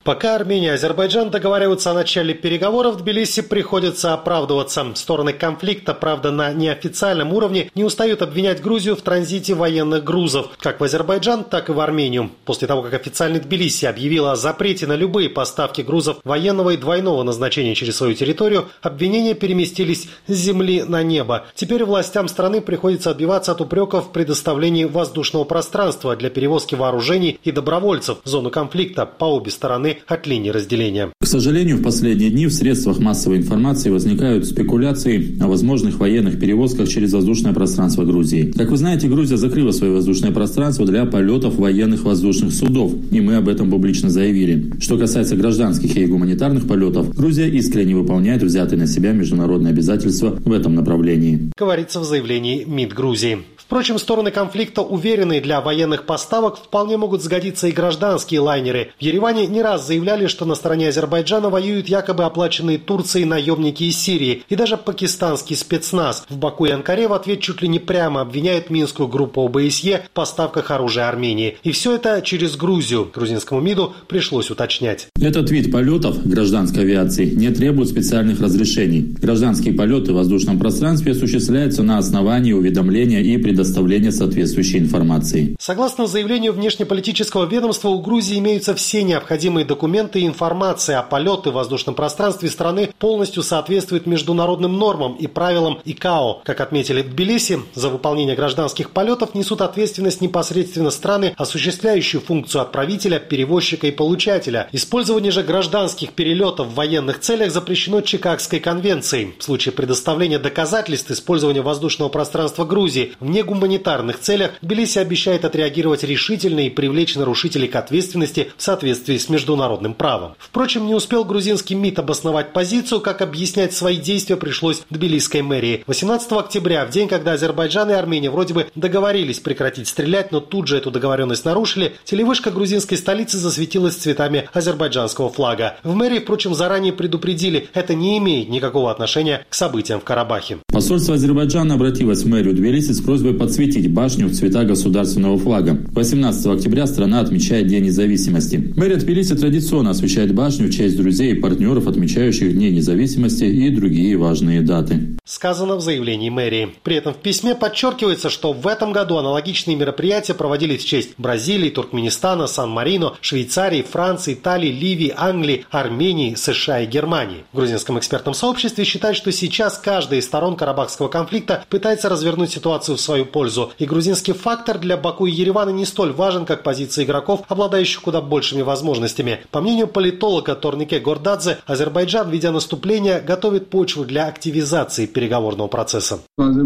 Пока Армения и Азербайджан договариваются о начале переговоров, в Тбилиси приходится оправдываться. Стороны конфликта, правда, на неофициальном уровне не устают обвинять Грузию в транзите военных грузов, как в Азербайджан, так и в Армению. После того, как официальный Тбилиси объявила о запрете на любые поставки грузов военного и двойного назначения через свою территорию, обвинения переместились с земли на небо. Теперь властям страны приходится отбиваться от упреков в предоставлении воздушного пространства для перевозки вооружений и добровольцев в зону конфликта по обе стороны от линии разделения. К сожалению, в последние дни в средствах массовой информации возникают спекуляции о возможных военных перевозках через воздушное пространство Грузии. Как вы знаете, Грузия закрыла свое воздушное пространство для полетов военных воздушных судов, и мы об этом публично заявили. Что касается гражданских и гуманитарных полетов, Грузия искренне выполняет взятые на себя международные обязательства в этом направлении, говорится в заявлении МИД Грузии. Впрочем, стороны конфликта уверены, для военных поставок вполне могут сгодиться и гражданские лайнеры. В Ереване не раз заявляли, что на стороне Азербайджана воюют якобы оплаченные Турцией наемники из Сирии и даже пакистанский спецназ. В Баку и Анкаре в ответ чуть ли не прямо обвиняют минскую группу ОБСЕ в поставках оружия Армении. И все это через Грузию. Грузинскому МИДу пришлось уточнять. Этот вид полетов гражданской авиации не требует специальных разрешений. Гражданские полеты в воздушном пространстве осуществляются на основании уведомления и предоставления соответствующей информации. Согласно заявлению внешнеполитического ведомства, у Грузии имеются все необходимые документы и информация, а полеты в воздушном пространстве страны полностью соответствуют международным нормам и правилам ИКАО. Как отметили в Тбилиси, за выполнение гражданских полетов несут ответственность непосредственно страны, осуществляющие функцию отправителя, перевозчика и получателя. Использование же гражданских перелетов в военных целях запрещено Чикагской конвенцией. В случае предоставления доказательств использования воздушного пространства Грузии в негуманитарных целях, Тбилиси обещает отреагировать решительно и привлечь нарушителей к ответственности в соответствии с международным правом. Впрочем, не успел грузинский МИД обосновать позицию, как объяснять свои действия пришлось тбилисской мэрии. 18 октября, в день, когда Азербайджан и Армения вроде бы договорились прекратить стрелять, но тут же эту договоренность нарушили, телевышка грузинской столицы засветилась цветами азербайджанского флага. В мэрии, впрочем, заранее предупредили, это не имеет никакого отношения к событиям в Карабахе. Посольство Азербайджана обратилось в мэрию Тбилиси с просьбой подсветить башню в цвета государственного флага. 18 октября страна отмечает День независимости. Мэрия Тбилиси традиционно освещает башню в честь друзей и партнеров, отмечающих Дни независимости и другие важные даты. Сказано в заявлении мэрии. При этом в письме подчеркивается, что в этом году аналогичные мероприятия проводились в честь Бразилии, Туркменистана, Сан-Марино, Швейцарии, Франции, Италии, Ливии, Англии, Армении, США и Германии. В грузинском экспертном сообществе считают, что сейчас каждая из сторон карабахского конфликта пытается развернуть ситуацию в свою пользу. И грузинский фактор для Баку и Еревана не столь важен, как позиция игроков, обладающих куда большими возможностями. По мнению политолога Торнике Гордадзе, Азербайджан, ведя наступление, готовит почву для активизации переговорного процесса.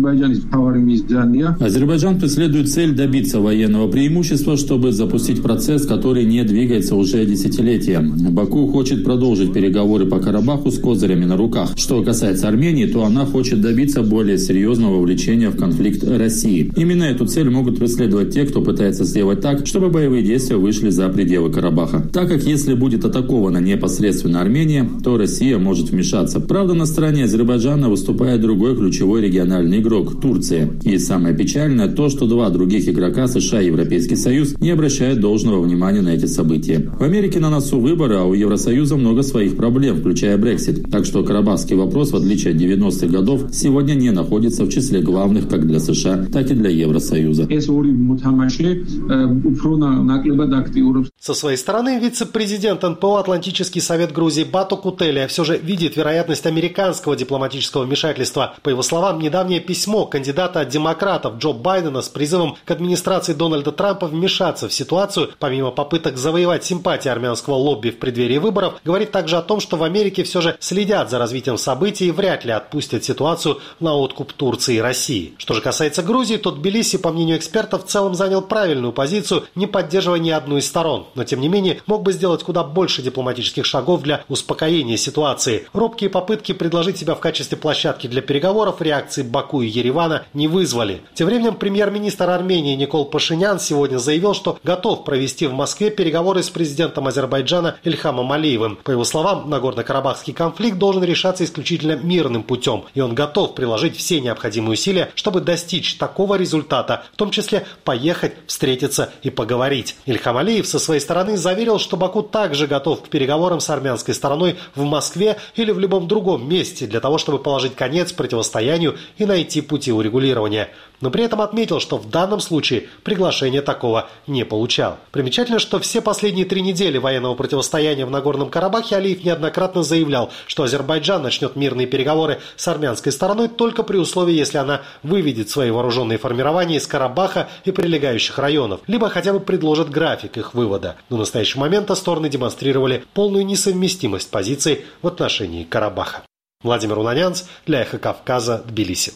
Азербайджан преследует цель добиться военного преимущества, чтобы запустить процесс, который не двигается уже десятилетия. Баку хочет продолжить переговоры по Карабаху с козырями на руках. Что касается Армении, то она хочет добиться более серьезного вовлечения в конфликт России. Именно эту цель могут преследовать те, кто пытается сделать так, чтобы боевые действия вышли за пределы Карабаха. Так как если будет атакована непосредственно Армения, то Россия может вмешаться. Правда, на стороне Азербайджана выступает другой ключевой региональный игрок – Турция. И самое печальное то, что два других игрока, США и Европейский Союз, не обращают должного внимания на эти события. В Америке на носу выборы, а у Евросоюза много своих проблем, включая Брексит. Так что карабахский вопрос, в отличие от 90-х годов, сегодня не находится в числе главных как для США, так и для Евросоюза. Со своей стороны, вице-президент НПО «Атлантический совет Грузии» Бату Кутелия все же видит вероятность американского дипломатического вмешательства. По его словам, недавнее письмо кандидата от демократов Джо Байдена с призывом к администрации Дональда Трампа вмешаться в ситуацию, помимо попыток завоевать симпатии армянского лобби в преддверии выборов, говорит также о том, что в Америке все же следят за развитием событий и вряд ли отпустят ситуацию на откуп Турции и России. Что же касается Грузии, то Тбилиси, по мнению экспертов, в целом занял правильную позицию, не поддерживая ни одну из сторон. Но, тем не менее, мог бы сделать куда больше дипломатических шагов для успокоения ситуации. Робкие попытки предложить себя в качестве площадки для переговоров реакции Баку и Еревана не вызвали. Тем временем премьер-министр Армении Никол Пашинян сегодня заявил, что готов провести в Москве переговоры с президентом Азербайджана Ильхамом Алиевым. По его словам, Нагорно-Карабахский конфликт должен решаться исключительно мирным путем, и он готов приложить все необходимые усилия, чтобы достичь такого такого результата, в том числе поехать, встретиться и поговорить. Ильхам Алиев со своей стороны заверил, что Баку также готов к переговорам с армянской стороной в Москве или в любом другом месте для того, чтобы положить конец противостоянию и найти пути урегулирования. Но при этом отметил, что в данном случае приглашения такого не получал. Примечательно, что все последние 3 недели военного противостояния в Нагорном Карабахе Алиев неоднократно заявлял, что Азербайджан начнет мирные переговоры с армянской стороной только при условии, если она выведет свои вооруженные формирования из Карабаха и прилегающих районов, либо хотя бы предложит график их вывода. Но в настоящий момент стороны демонстрировали полную несовместимость позиций в отношении Карабаха. Владимир Унанянц для Эхо Кавказа, Тбилиси.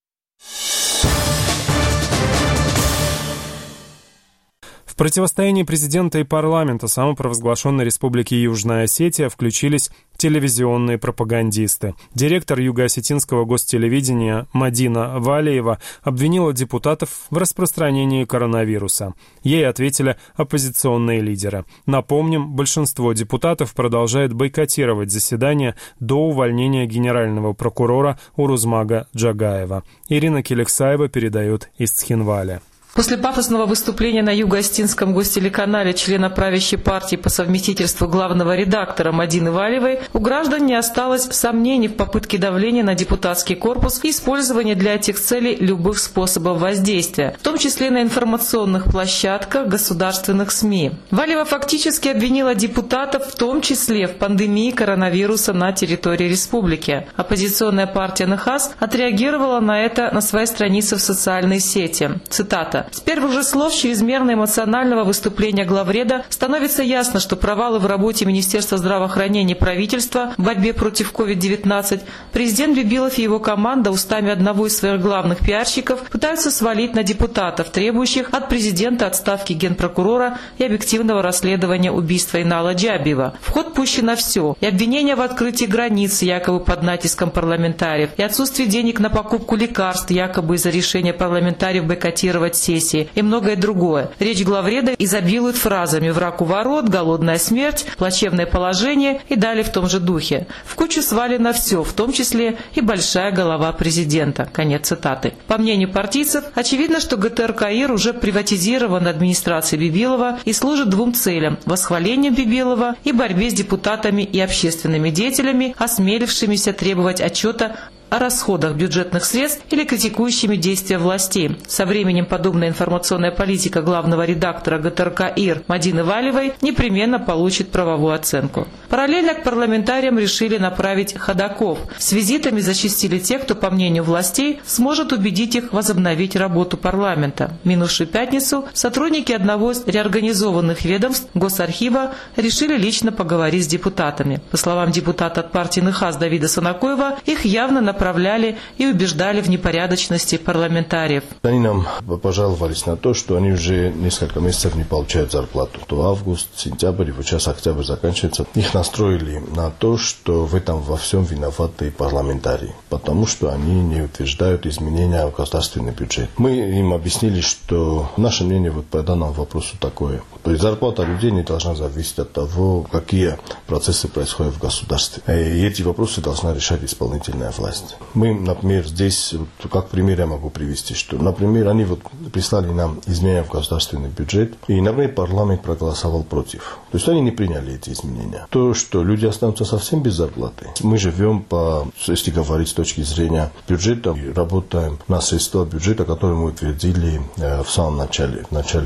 В противостоянии президента и парламента самопровозглашенной Республики Южная Осетия включились телевизионные пропагандисты. Директор юго-осетинского гостелевидения Мадина Валиева обвинила депутатов в распространении коронавируса. Ей ответили оппозиционные лидеры. Напомним, большинство депутатов продолжает бойкотировать заседание до увольнения генерального прокурора Урузмага Джагаева. Ирина Келексаева передает из Цхинваля. После пафосного выступления на Юго-Осетинском гостелеканале члена правящей партии по совместительству главного редактора Мадины Валиевой у граждан не осталось сомнений в попытке давления на депутатский корпус и использования для этих целей любых способов воздействия, в том числе на информационных площадках государственных СМИ. Валиева фактически обвинила депутатов, в том числе в пандемии коронавируса на территории республики. Оппозиционная партия НХАС отреагировала на это на своей странице в социальной сети. Цитата. С первых же слов чрезмерно эмоционального выступления главреда становится ясно, что провалы в работе Министерства здравоохранения и правительства в борьбе против COVID-19 президент Бибилов и его команда устами одного из своих главных пиарщиков пытаются свалить на депутатов, требующих от президента отставки генпрокурора и объективного расследования убийства Инала Джабиева. В ход пущено все. И обвинения в открытии границ якобы под натиском парламентариев, и отсутствие денег на покупку лекарств якобы из-за решения парламентариев бойкотировать сессии, и многое другое. Речь главреда изобилует фразами «враг у ворот», «голодная смерть», «плачевное положение» и далее в том же духе. В кучу свалено все, в том числе и большая голова президента. Конец цитаты. По мнению партийцев, очевидно, что ГТРК ИР уже приватизирован администрацией Бибилова и служит 2 целям – восхвалению Бибилова и борьбе с депутатами и общественными деятелями, осмелившимися требовать отчета о расходах бюджетных средств или критикующими действия властей. Со временем подобная информационная политика главного редактора ГТРК ИР Мадины Валиевой непременно получит правовую оценку. Параллельно к парламентариям решили направить ходаков. С визитами зачастили те, кто, по мнению властей, сможет убедить их возобновить работу парламента. В минувшую пятницу сотрудники одного из реорганизованных ведомств Госархива решили лично поговорить с депутатами. По словам депутата от партии НХАС Давида Санакоева, их явно направляли и убеждали в непорядочности парламентариев. Они нам пожаловались на то, что они уже несколько месяцев не получают зарплату. То август, сентябрь, и вот сейчас октябрь заканчивается. Их настроили на то, что в этом во всем виноваты парламентарии, потому что они не утверждают изменения в государственный бюджет. Мы им объяснили, что наше мнение вот по данному вопросу такое. То есть зарплата людей не должна зависеть от того, какие процессы происходят в государстве. И эти вопросы должна решать исполнительная власть. Мы, например, здесь, вот, как пример я могу привести, что, например, они вот прислали нам изменения в государственный бюджет, и, например, парламент проголосовал против. То есть они не приняли эти изменения. То, что люди останутся совсем без зарплаты. Мы живем, если говорить с точки зрения бюджета, работаем на средства бюджета, которые мы утвердили в самом начале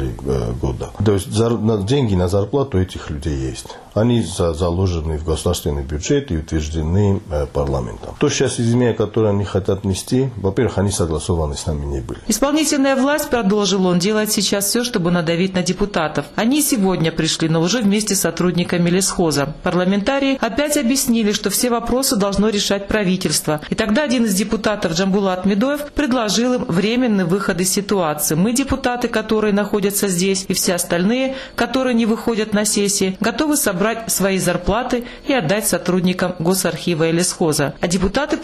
года. То есть деньги на зарплату этих людей есть. Они заложены в государственный бюджет и утверждены парламентом. То сейчас изменения, которые они хотят внести, во-первых, они согласованы с нами не были. Исполнительная власть, продолжил он, делает сейчас все, чтобы надавить на депутатов. Они сегодня пришли, но уже вместе с сотрудниками лесхоза. Парламентарии опять объяснили, что все вопросы должно решать правительство. И тогда один из депутатов Джамбулат Медоев предложил им временный выход из ситуации. Мы, депутаты, которые находятся здесь, и все остальные, которые не выходят на сессии, готовы собрать свои зарплаты и отдать сотрудникам Госархива и лесхоза. А депутаты продолжили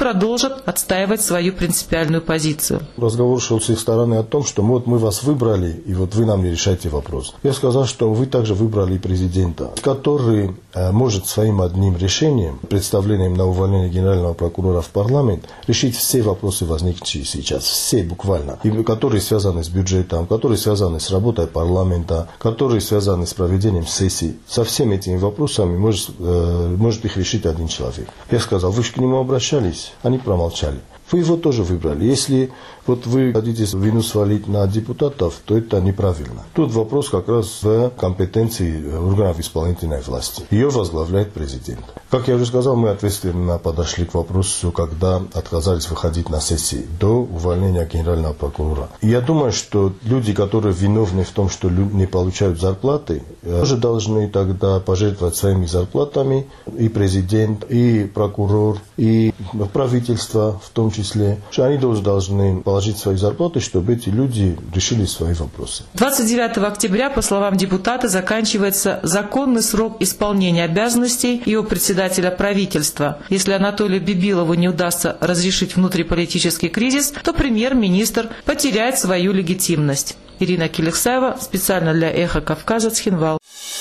продолжат отстаивать свою принципиальную позицию. Разговор шел с их стороны о том, что вот мы вас выбрали, и вот вы нам не решаете вопрос. Я сказал, что вы также выбрали президента, который может своим одним решением, представлением на увольнение генерального прокурора в парламент, решить все вопросы, возникшие сейчас, все буквально, и которые связаны с бюджетом, которые связаны с работой парламента, которые связаны с проведением сессий. Со всеми этими вопросами может их решить один человек. Я сказал, вы же к нему обращались, они промолчали. Вы его тоже выбрали. Если вот вы хотите вину свалить на депутатов, то это неправильно. Тут вопрос как раз в компетенции органов исполнительной власти. Ее возглавляет президент. Как я уже сказал, мы ответственно подошли к вопросу, когда отказались выходить на сессии до увольнения генерального прокурора. И я думаю, что люди, которые виновны в том, что люди не получают зарплаты, тоже должны тогда пожертвовать своими зарплатами. И президент, и прокурор, и правительство в том числе. Что они тоже должны положить свои зарплаты, чтобы эти люди решили свои вопросы. 29 октября, по словам депутата, заканчивается законный срок исполнения обязанностей его председателя правительства. Если Анатолию Бибилову не удастся разрешить внутриполитический кризис, то премьер-министр потеряет свою легитимность. Ирина Келексаева, специально для «Эхо Кавказа», Цхинвал.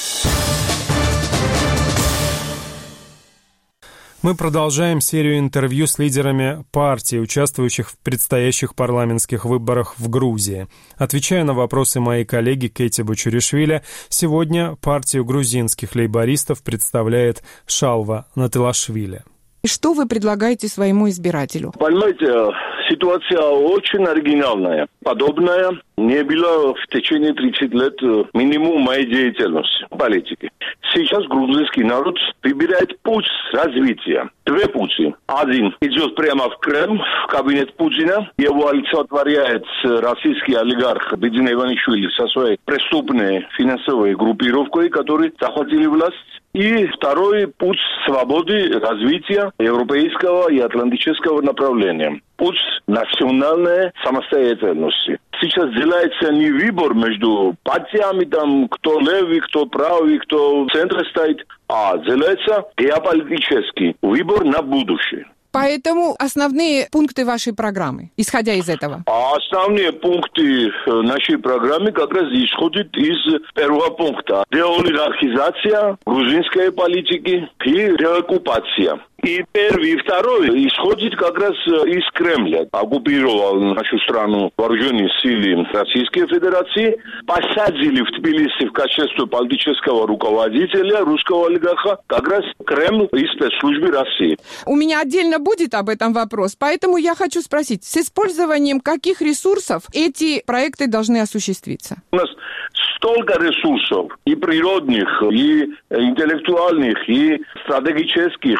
Мы продолжаем серию интервью с лидерами партий, участвующих в предстоящих парламентских выборах в Грузии. Отвечая на вопросы моей коллеги Кэти Бочуришвили, сегодня партию грузинских лейбористов представляет Шалва Натылашвили. Что вы предлагаете своему избирателю? Понимаете, ситуация очень оригинальная. Подобная не было в течение 30 лет минимум моей деятельности политики. Сейчас грузинский народ выбирает путь развития. Две пути. Один идет прямо в Кремль, в кабинет Путина. Его олицетворяет российский олигарх Бедин Иванишвили со своей преступной финансовой группировкой, которые захватили власть. И второй путь свободы, развития европейского и атлантического направления. Путь национальной самостоятельности. Сейчас делается не выбор между партиями, там, кто левый, кто правый, кто в центре стоит, а делается геополитический выбор на будущее. Поэтому основные пункты вашей программы, исходя из этого? Основные пункты нашей программы как раз исходят из первого пункта. Деолигархизация грузинской политики и реоккупация. И первый и второй исходит как раз из Кремля. Оккупировал нашу страну вооруженные силы Российской Федерации, посадили в Тбилиси в качестве политического руководителя русского олигарха как раз Кремль и спецслужбы России. У меня отдельно будет об этом вопрос, поэтому я хочу спросить, с использованием каких ресурсов эти проекты должны осуществиться? У нас столько ресурсов, и природных, и интеллектуальных, и стратегических,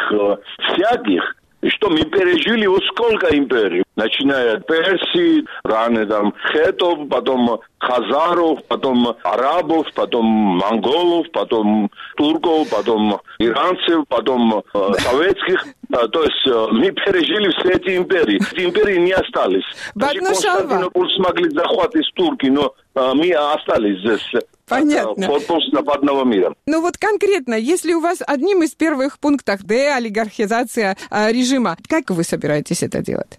всяких, что мы пережили вот сколько империй. Начиная от Персии, ранее там хетов, потом хазаров, потом арабов, потом монголов, потом турков, потом иранцев, потом советских. То есть мы пережили все эти империи. Эти империи не остались. Даже Константинополь смогли захватить турки, но мы остались здесь. Понятно. Корпус западного мира. Ну вот конкретно, если у вас одним из первых пунктов деолигархизация режима, как вы собираетесь это делать?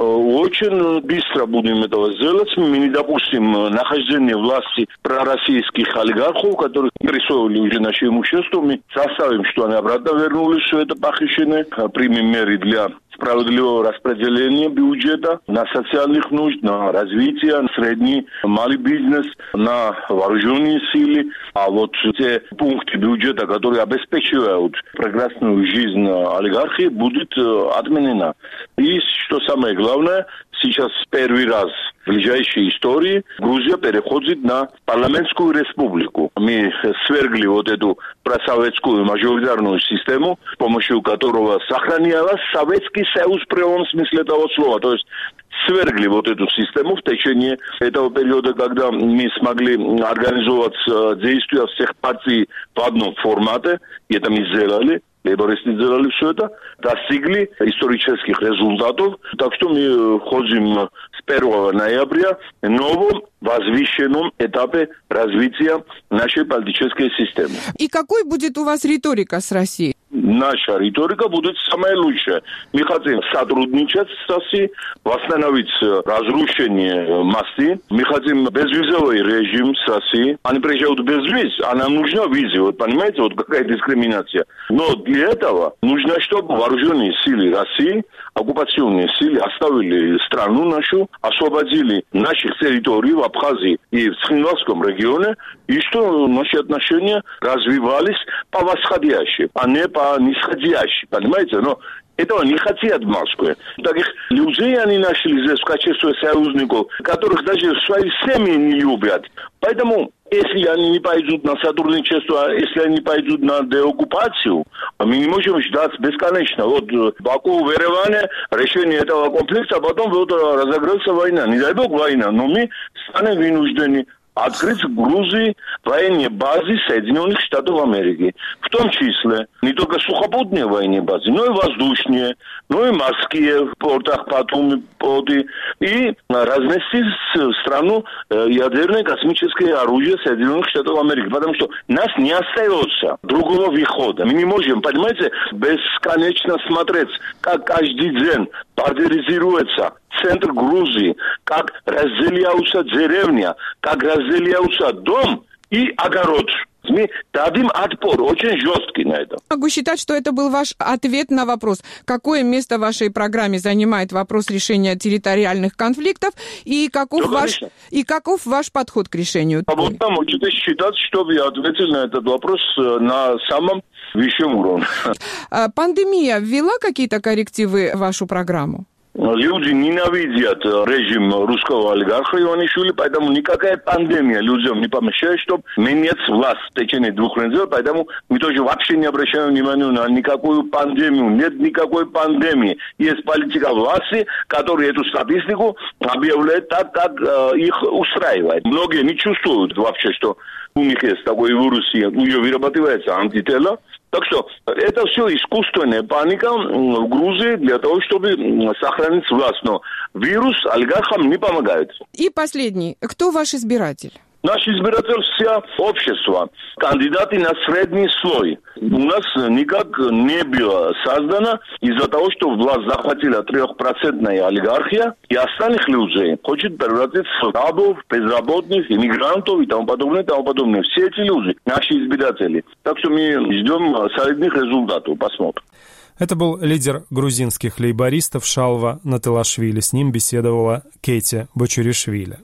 Очень быстро будем этого сделать. Мы не допустим нахождения власти пророссийских олигархов, которых прессовали уже наше имущество. Мы заставим, что они обратно вернули все это похищенное. Примем меры для справедливого распределения бюджета на социальных нужд, на развитие, на средний, малый бизнес, на вооруженные силы. А вот те пункты бюджета, которые обеспечивают прекрасную жизнь олигархии, будут отменены. И что самое главное, сейчас первый раз в ближайшей истории Грузия переходит на парламентскую республику. Мы свергли вот эту просоветскую мажоритарную систему, с помощью которого сохранялась Советский Союз в прямом смысле этого слова. То есть свергли вот эту систему в течение этого периода, когда мы смогли организовать действия всех партий в одном формате, и это мы сделали. Лейбористы сделали все это, достигли исторических результатов. Так что мы входим с 1 ноября в новом возвышенном этапе развития нашей политической системы. И какой будет у вас риторика с Россией? наша риторика будет самая лучшая. Мы хотим сотрудничать с Россией, восстановить разрушение мосты. Мы хотим безвизовый режим с Россией. Они приезжают без виз, а нам нужна виза. Вот понимаете, вот какая дискриминация. Но для этого нужно, чтобы вооруженные силы России, оккупационные силы оставили страну нашу, освободили наших территорий в Абхазии и в Цхинвальском регионе, и что наши отношения развивались по восходящей, а не по нисходящей, понимаете? Но этого не хотят в Москве. Таких людей они нашли здесь в качестве союзников, которых даже свои семьи не любят. Поэтому, если они не пойдут на сотрудничество, если они пойдут на деоккупацию, мы не можем ждать бесконечно. Вот Баку, в Ереване решение этого комплекса, а потом вот разыграется война. Не дай бог война, но мы станем вынуждены открыть в Грузии военные базы Соединенных Штатов Америки. В том числе не только сухопутные военные базы, но и воздушные, но и морские в портах, порты. И разнести в страну ядерное космическое оружие Соединенных Штатов Америки. Потому что у нас не остается другого выхода. Мы не можем, понимаете, бесконечно смотреть, как каждый день бомбардируется центр Грузии, как разделяются деревня, как разделяются дом и огород. Мы дадим отпор, очень жесткий на это. Могу считать, что это был ваш ответ на вопрос, какое место в вашей программе занимает вопрос решения территориальных конфликтов и каков, ваш подход к решению. А вот там можете считать, что я ответил на этот вопрос на самом высшем уровне. Пандемия ввела какие-то коррективы в вашу программу? Люди ненавидят режим русского олигарха Иванишвили, поэтому никакая пандемия людям не помешает, чтобы менять власть в течение 2 недель, поэтому мы тоже вообще не обращаем внимания на никакую пандемию. Нет никакой пандемии. Есть политика власти, которая эту статистику объявляет так, как их устраивает. Многие не чувствуют вообще, что у них есть такой вирус, уже вырабатывается антитела. Так что это все искусственная паника в Грузии для того, чтобы сохранить власть. Но вирус олигархам не помогает. И последний. Кто ваш избиратель? Наш избиратель – все общество, кандидаты на средний слой. У нас никак не было создано из-за того, что власть захватила 3% олигархия, и остальных людей хочет превратить в рабов, безработных, иммигрантов и тому подобное, тому подобное. Все эти люди – наши избиратели. Так что мы ждем солидных результатов. Посмотрим. Это был лидер грузинских лейбористов Шалва Натылашвили. С ним беседовала Кейти Бочуришвили.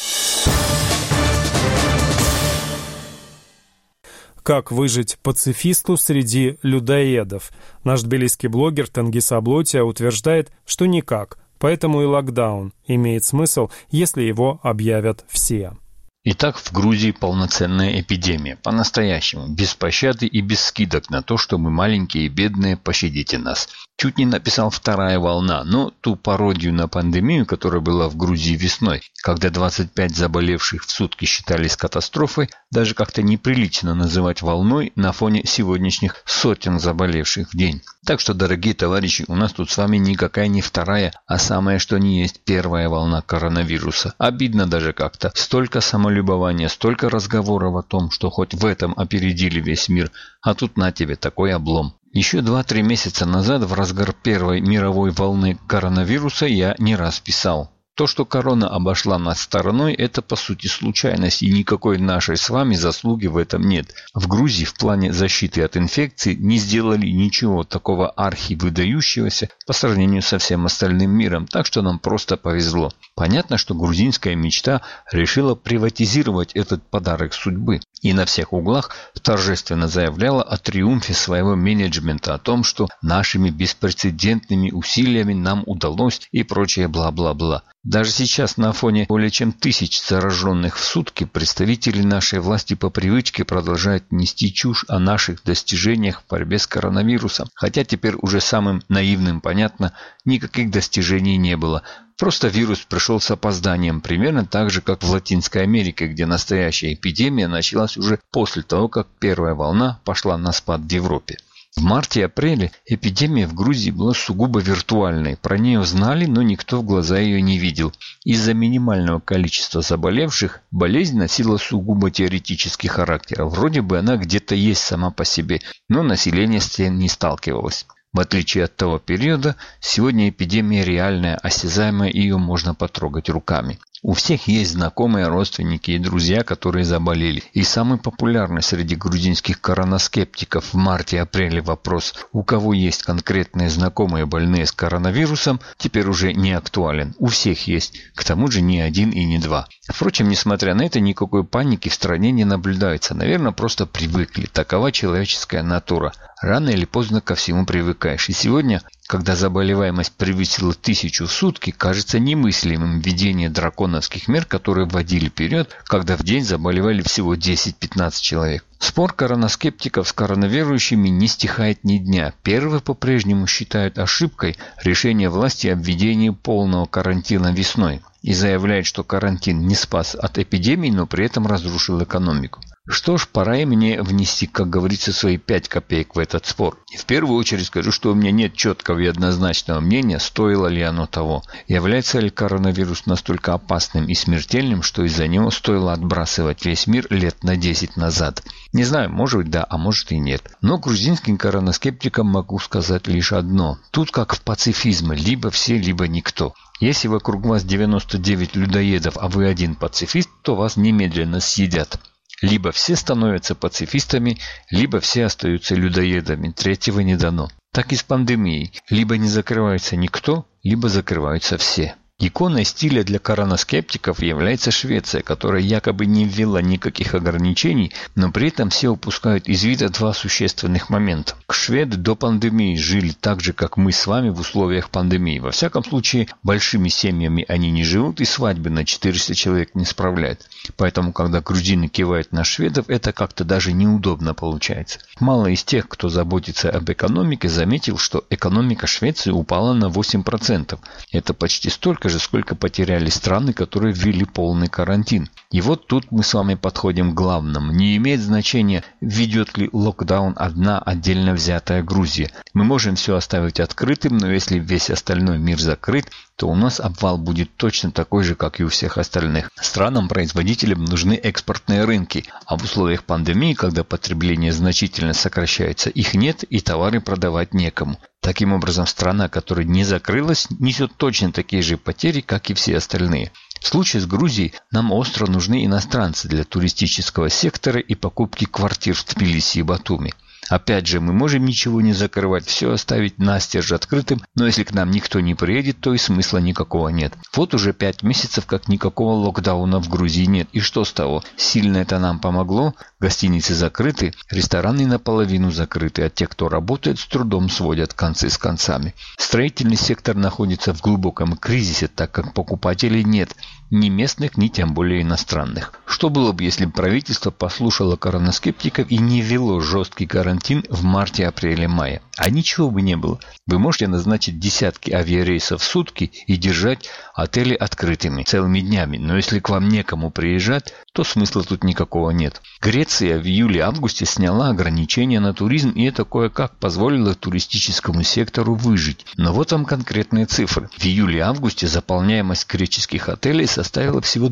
Как выжить пацифисту среди людоедов? Наш тбилисский блогер Тенгиз Аблотия утверждает, что никак, поэтому и локдаун имеет смысл, если его объявят все. Итак, в Грузии полноценная эпидемия, по-настоящему, без пощады и без скидок на то, что мы маленькие и бедные, пощадите нас. Чуть не написал «вторая волна», но ту пародию на пандемию, которая была в Грузии весной, когда 25 заболевших в сутки считались катастрофой, даже как-то неприлично называть волной на фоне сегодняшних сотен заболевших в день. Так что, дорогие товарищи, у нас тут с вами никакая не вторая, а самая что ни есть первая волна коронавируса. Обидно даже как-то. Столько самолюбования, столько разговоров о том, что хоть в этом опередили весь мир, а тут на тебе такой облом. Еще 2-3 месяца назад, в разгар первой мировой волны коронавируса, я не раз писал. То, что корона обошла нас стороной, это по сути случайность, и никакой нашей с вами заслуги в этом нет. В Грузии в плане защиты от инфекции не сделали ничего такого архивыдающегося по сравнению со всем остальным миром, так что нам просто повезло. Понятно, что грузинская мечта решила приватизировать этот подарок судьбы и на всех углах торжественно заявляла о триумфе своего менеджмента, о том, что нашими беспрецедентными усилиями нам удалось и прочее бла-бла-бла. Даже сейчас на фоне более чем 1000 зараженных в сутки представители нашей власти по привычке продолжают нести чушь о наших достижениях в борьбе с коронавирусом. Хотя теперь уже самым наивным понятно, никаких достижений не было. Просто вирус пришел с опозданием, примерно так же, как в Латинской Америке, где настоящая эпидемия началась уже после того, как первая волна пошла на спад в Европе. В марте-апреле эпидемия в Грузии была сугубо виртуальной. Про нее знали, но никто в глаза ее не видел. Из-за минимального количества заболевших болезнь носила сугубо теоретический характер. Вроде бы она где-то есть сама по себе, но население с ней не сталкивалось. В отличие от того периода, сегодня эпидемия реальная, осязаемая, и ее можно потрогать руками. У всех есть знакомые, родственники и друзья, которые заболели. И самый популярный среди грузинских коронаскептиков в марте-апреле вопрос, у кого есть конкретные знакомые больные с коронавирусом, теперь уже не актуален. У всех есть. К тому же не один и не два. Впрочем, несмотря на это, никакой паники в стране не наблюдается. Наверное, просто привыкли. Такова человеческая натура. Рано или поздно ко всему привыкаешь. И сегодня, когда заболеваемость превысила 1000 в сутки, кажется немыслимым введение драконовских мер, которые вводили период, когда в день заболевали всего 10-15 человек. Спор коронаскептиков с коронаверующими не стихает ни дня. Первые по-прежнему считают ошибкой решение власти о введении полного карантина весной и заявляют, что карантин не спас от эпидемии, но при этом разрушил экономику. Что ж, пора и мне внести, как говорится, свои 5 копеек в этот спор. И в первую очередь скажу, что у меня нет четкого и однозначного мнения, стоило ли оно того. Является ли коронавирус настолько опасным и смертельным, что из-за него стоило отбрасывать весь мир лет на 10 назад. Не знаю, может быть да, а может и нет. Но грузинским коронаскептикам могу сказать лишь одно. Тут как в пацифизме, либо все, либо никто. Если вокруг вас 99 людоедов, а вы один пацифист, то вас немедленно съедят. Либо все становятся пацифистами, либо все остаются людоедами. Третьего не дано. Так и с пандемией. Либо не закрывается никто, либо закрываются все. Иконой стиля для коронаскептиков является Швеция, которая якобы не ввела никаких ограничений, но при этом все упускают из вида два существенных момента. Шведы до пандемии жили так же, как мы с вами в условиях пандемии. Во всяком случае, большими семьями они не живут и свадьбы на 400 человек не справляют. Поэтому, когда грузины кивают на шведов, это как-то даже неудобно получается. Мало из тех, кто заботится об экономике, заметил, что экономика Швеции упала на 8%. Это почти столько же, сколько потеряли страны, которые ввели полный карантин. И вот тут мы с вами подходим к главному. Не имеет значения, ведет ли локдаун одна отдельно взятая Грузия. Мы можем все оставить открытым, но если весь остальной мир закрыт, то у нас обвал будет точно такой же, как и у всех остальных. Странам-производителям нужны экспортные рынки, а в условиях пандемии, когда потребление значительно сокращается, их нет и товары продавать некому. Таким образом, страна, которая не закрылась, несет точно такие же потери, как и все остальные. В случае с Грузией нам остро нужны иностранцы для туристического сектора и покупки квартир в Тбилиси и Батуми. Опять же, мы можем ничего не закрывать, все оставить настежь открытым, но если к нам никто не приедет, то и смысла никакого нет. Вот уже 5 месяцев, как никакого локдауна в Грузии нет. И что с того? Сильно это нам помогло? Гостиницы закрыты, рестораны наполовину закрыты, а те, кто работает, с трудом сводят концы с концами. Строительный сектор находится в глубоком кризисе, так как покупателей нет. Ни местных, ни тем более иностранных. Что было бы, если бы правительство послушало коронаскептиков и не ввело жесткий карантин в марте, апреле, мае? А ничего бы не было. Вы можете назначить десятки авиарейсов в сутки и держать отели открытыми целыми днями. Но если к вам некому приезжать, то смысла тут никакого нет. Греция в июле-августе сняла ограничения на туризм, и это кое-как позволило туристическому сектору выжить. Но вот вам конкретные цифры. В июле-августе заполняемость греческих отелей составила всего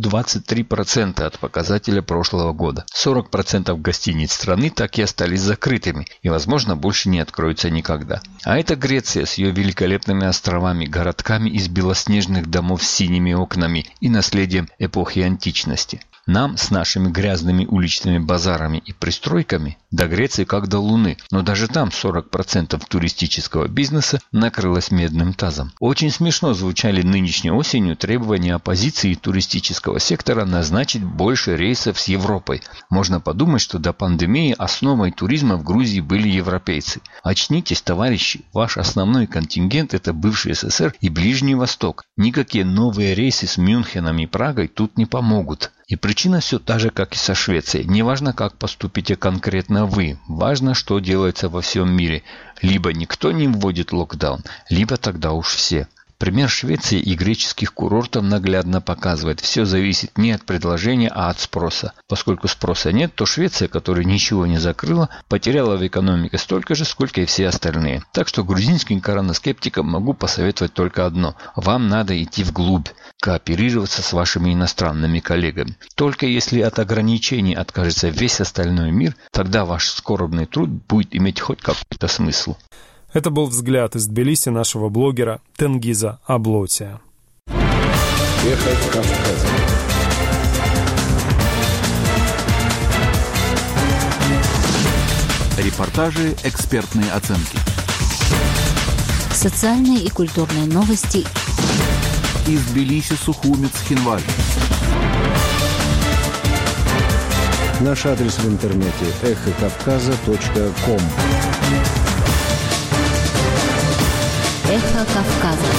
23% от показателя прошлого года. 40% гостиниц страны так и остались закрытыми, и, возможно, больше не откроются никогда. А это Греция с ее великолепными островами, городками из белоснежных домов с синими окнами и наследием эпохи античности. Нам с нашими грязными уличными базарами и пристройками до Греции как до Луны, но даже там 40% туристического бизнеса накрылось медным тазом. Очень смешно звучали нынешней осенью требования оппозиции и туристического сектора назначить больше рейсов с Европой. Можно подумать, что до пандемии основой туризма в Грузии были европейцы. Очнитесь, товарищи, ваш основной контингент – это бывший СССР и Ближний Восток. Никакие новые рейсы с Мюнхеном и Прагой тут не помогут. И причина все та же, как и со Швецией. Не важно, как поступите конкретно вы. Важно, что делается во всем мире. Либо никто не вводит локдаун, либо тогда уж все. Пример Швеции и греческих курортов наглядно показывает, все зависит не от предложения, а от спроса. Поскольку спроса нет, то Швеция, которая ничего не закрыла, потеряла в экономике столько же, сколько и все остальные. Так что грузинским коронаскептикам могу посоветовать только одно. Вам надо идти вглубь, кооперироваться с вашими иностранными коллегами. Только если от ограничений откажется весь остальной мир, тогда ваш скорбный труд будет иметь хоть какой-то смысл. Это был взгляд из Тбилиси нашего блогера Тенгиза Аблотия. Эхо Кавказа. Репортажи, экспертные оценки. Социальные и культурные новости. Из Тбилиси, Сухумец, Хинваль. Наш адрес в интернете эхокавказа.ком. Эхо Кавказа.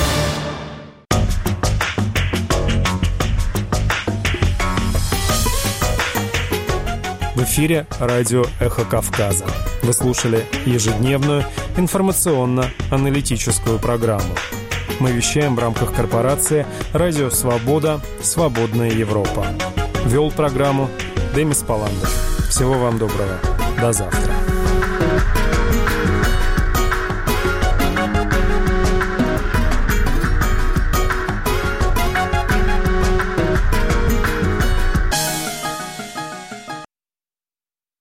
В эфире радио «Эхо Кавказа». Вы слушали ежедневную информационно-аналитическую программу. Мы вещаем в рамках корпорации «Радио Свобода. Свободная Европа». Вел программу Демис Паландов. Всего вам доброго. До завтра.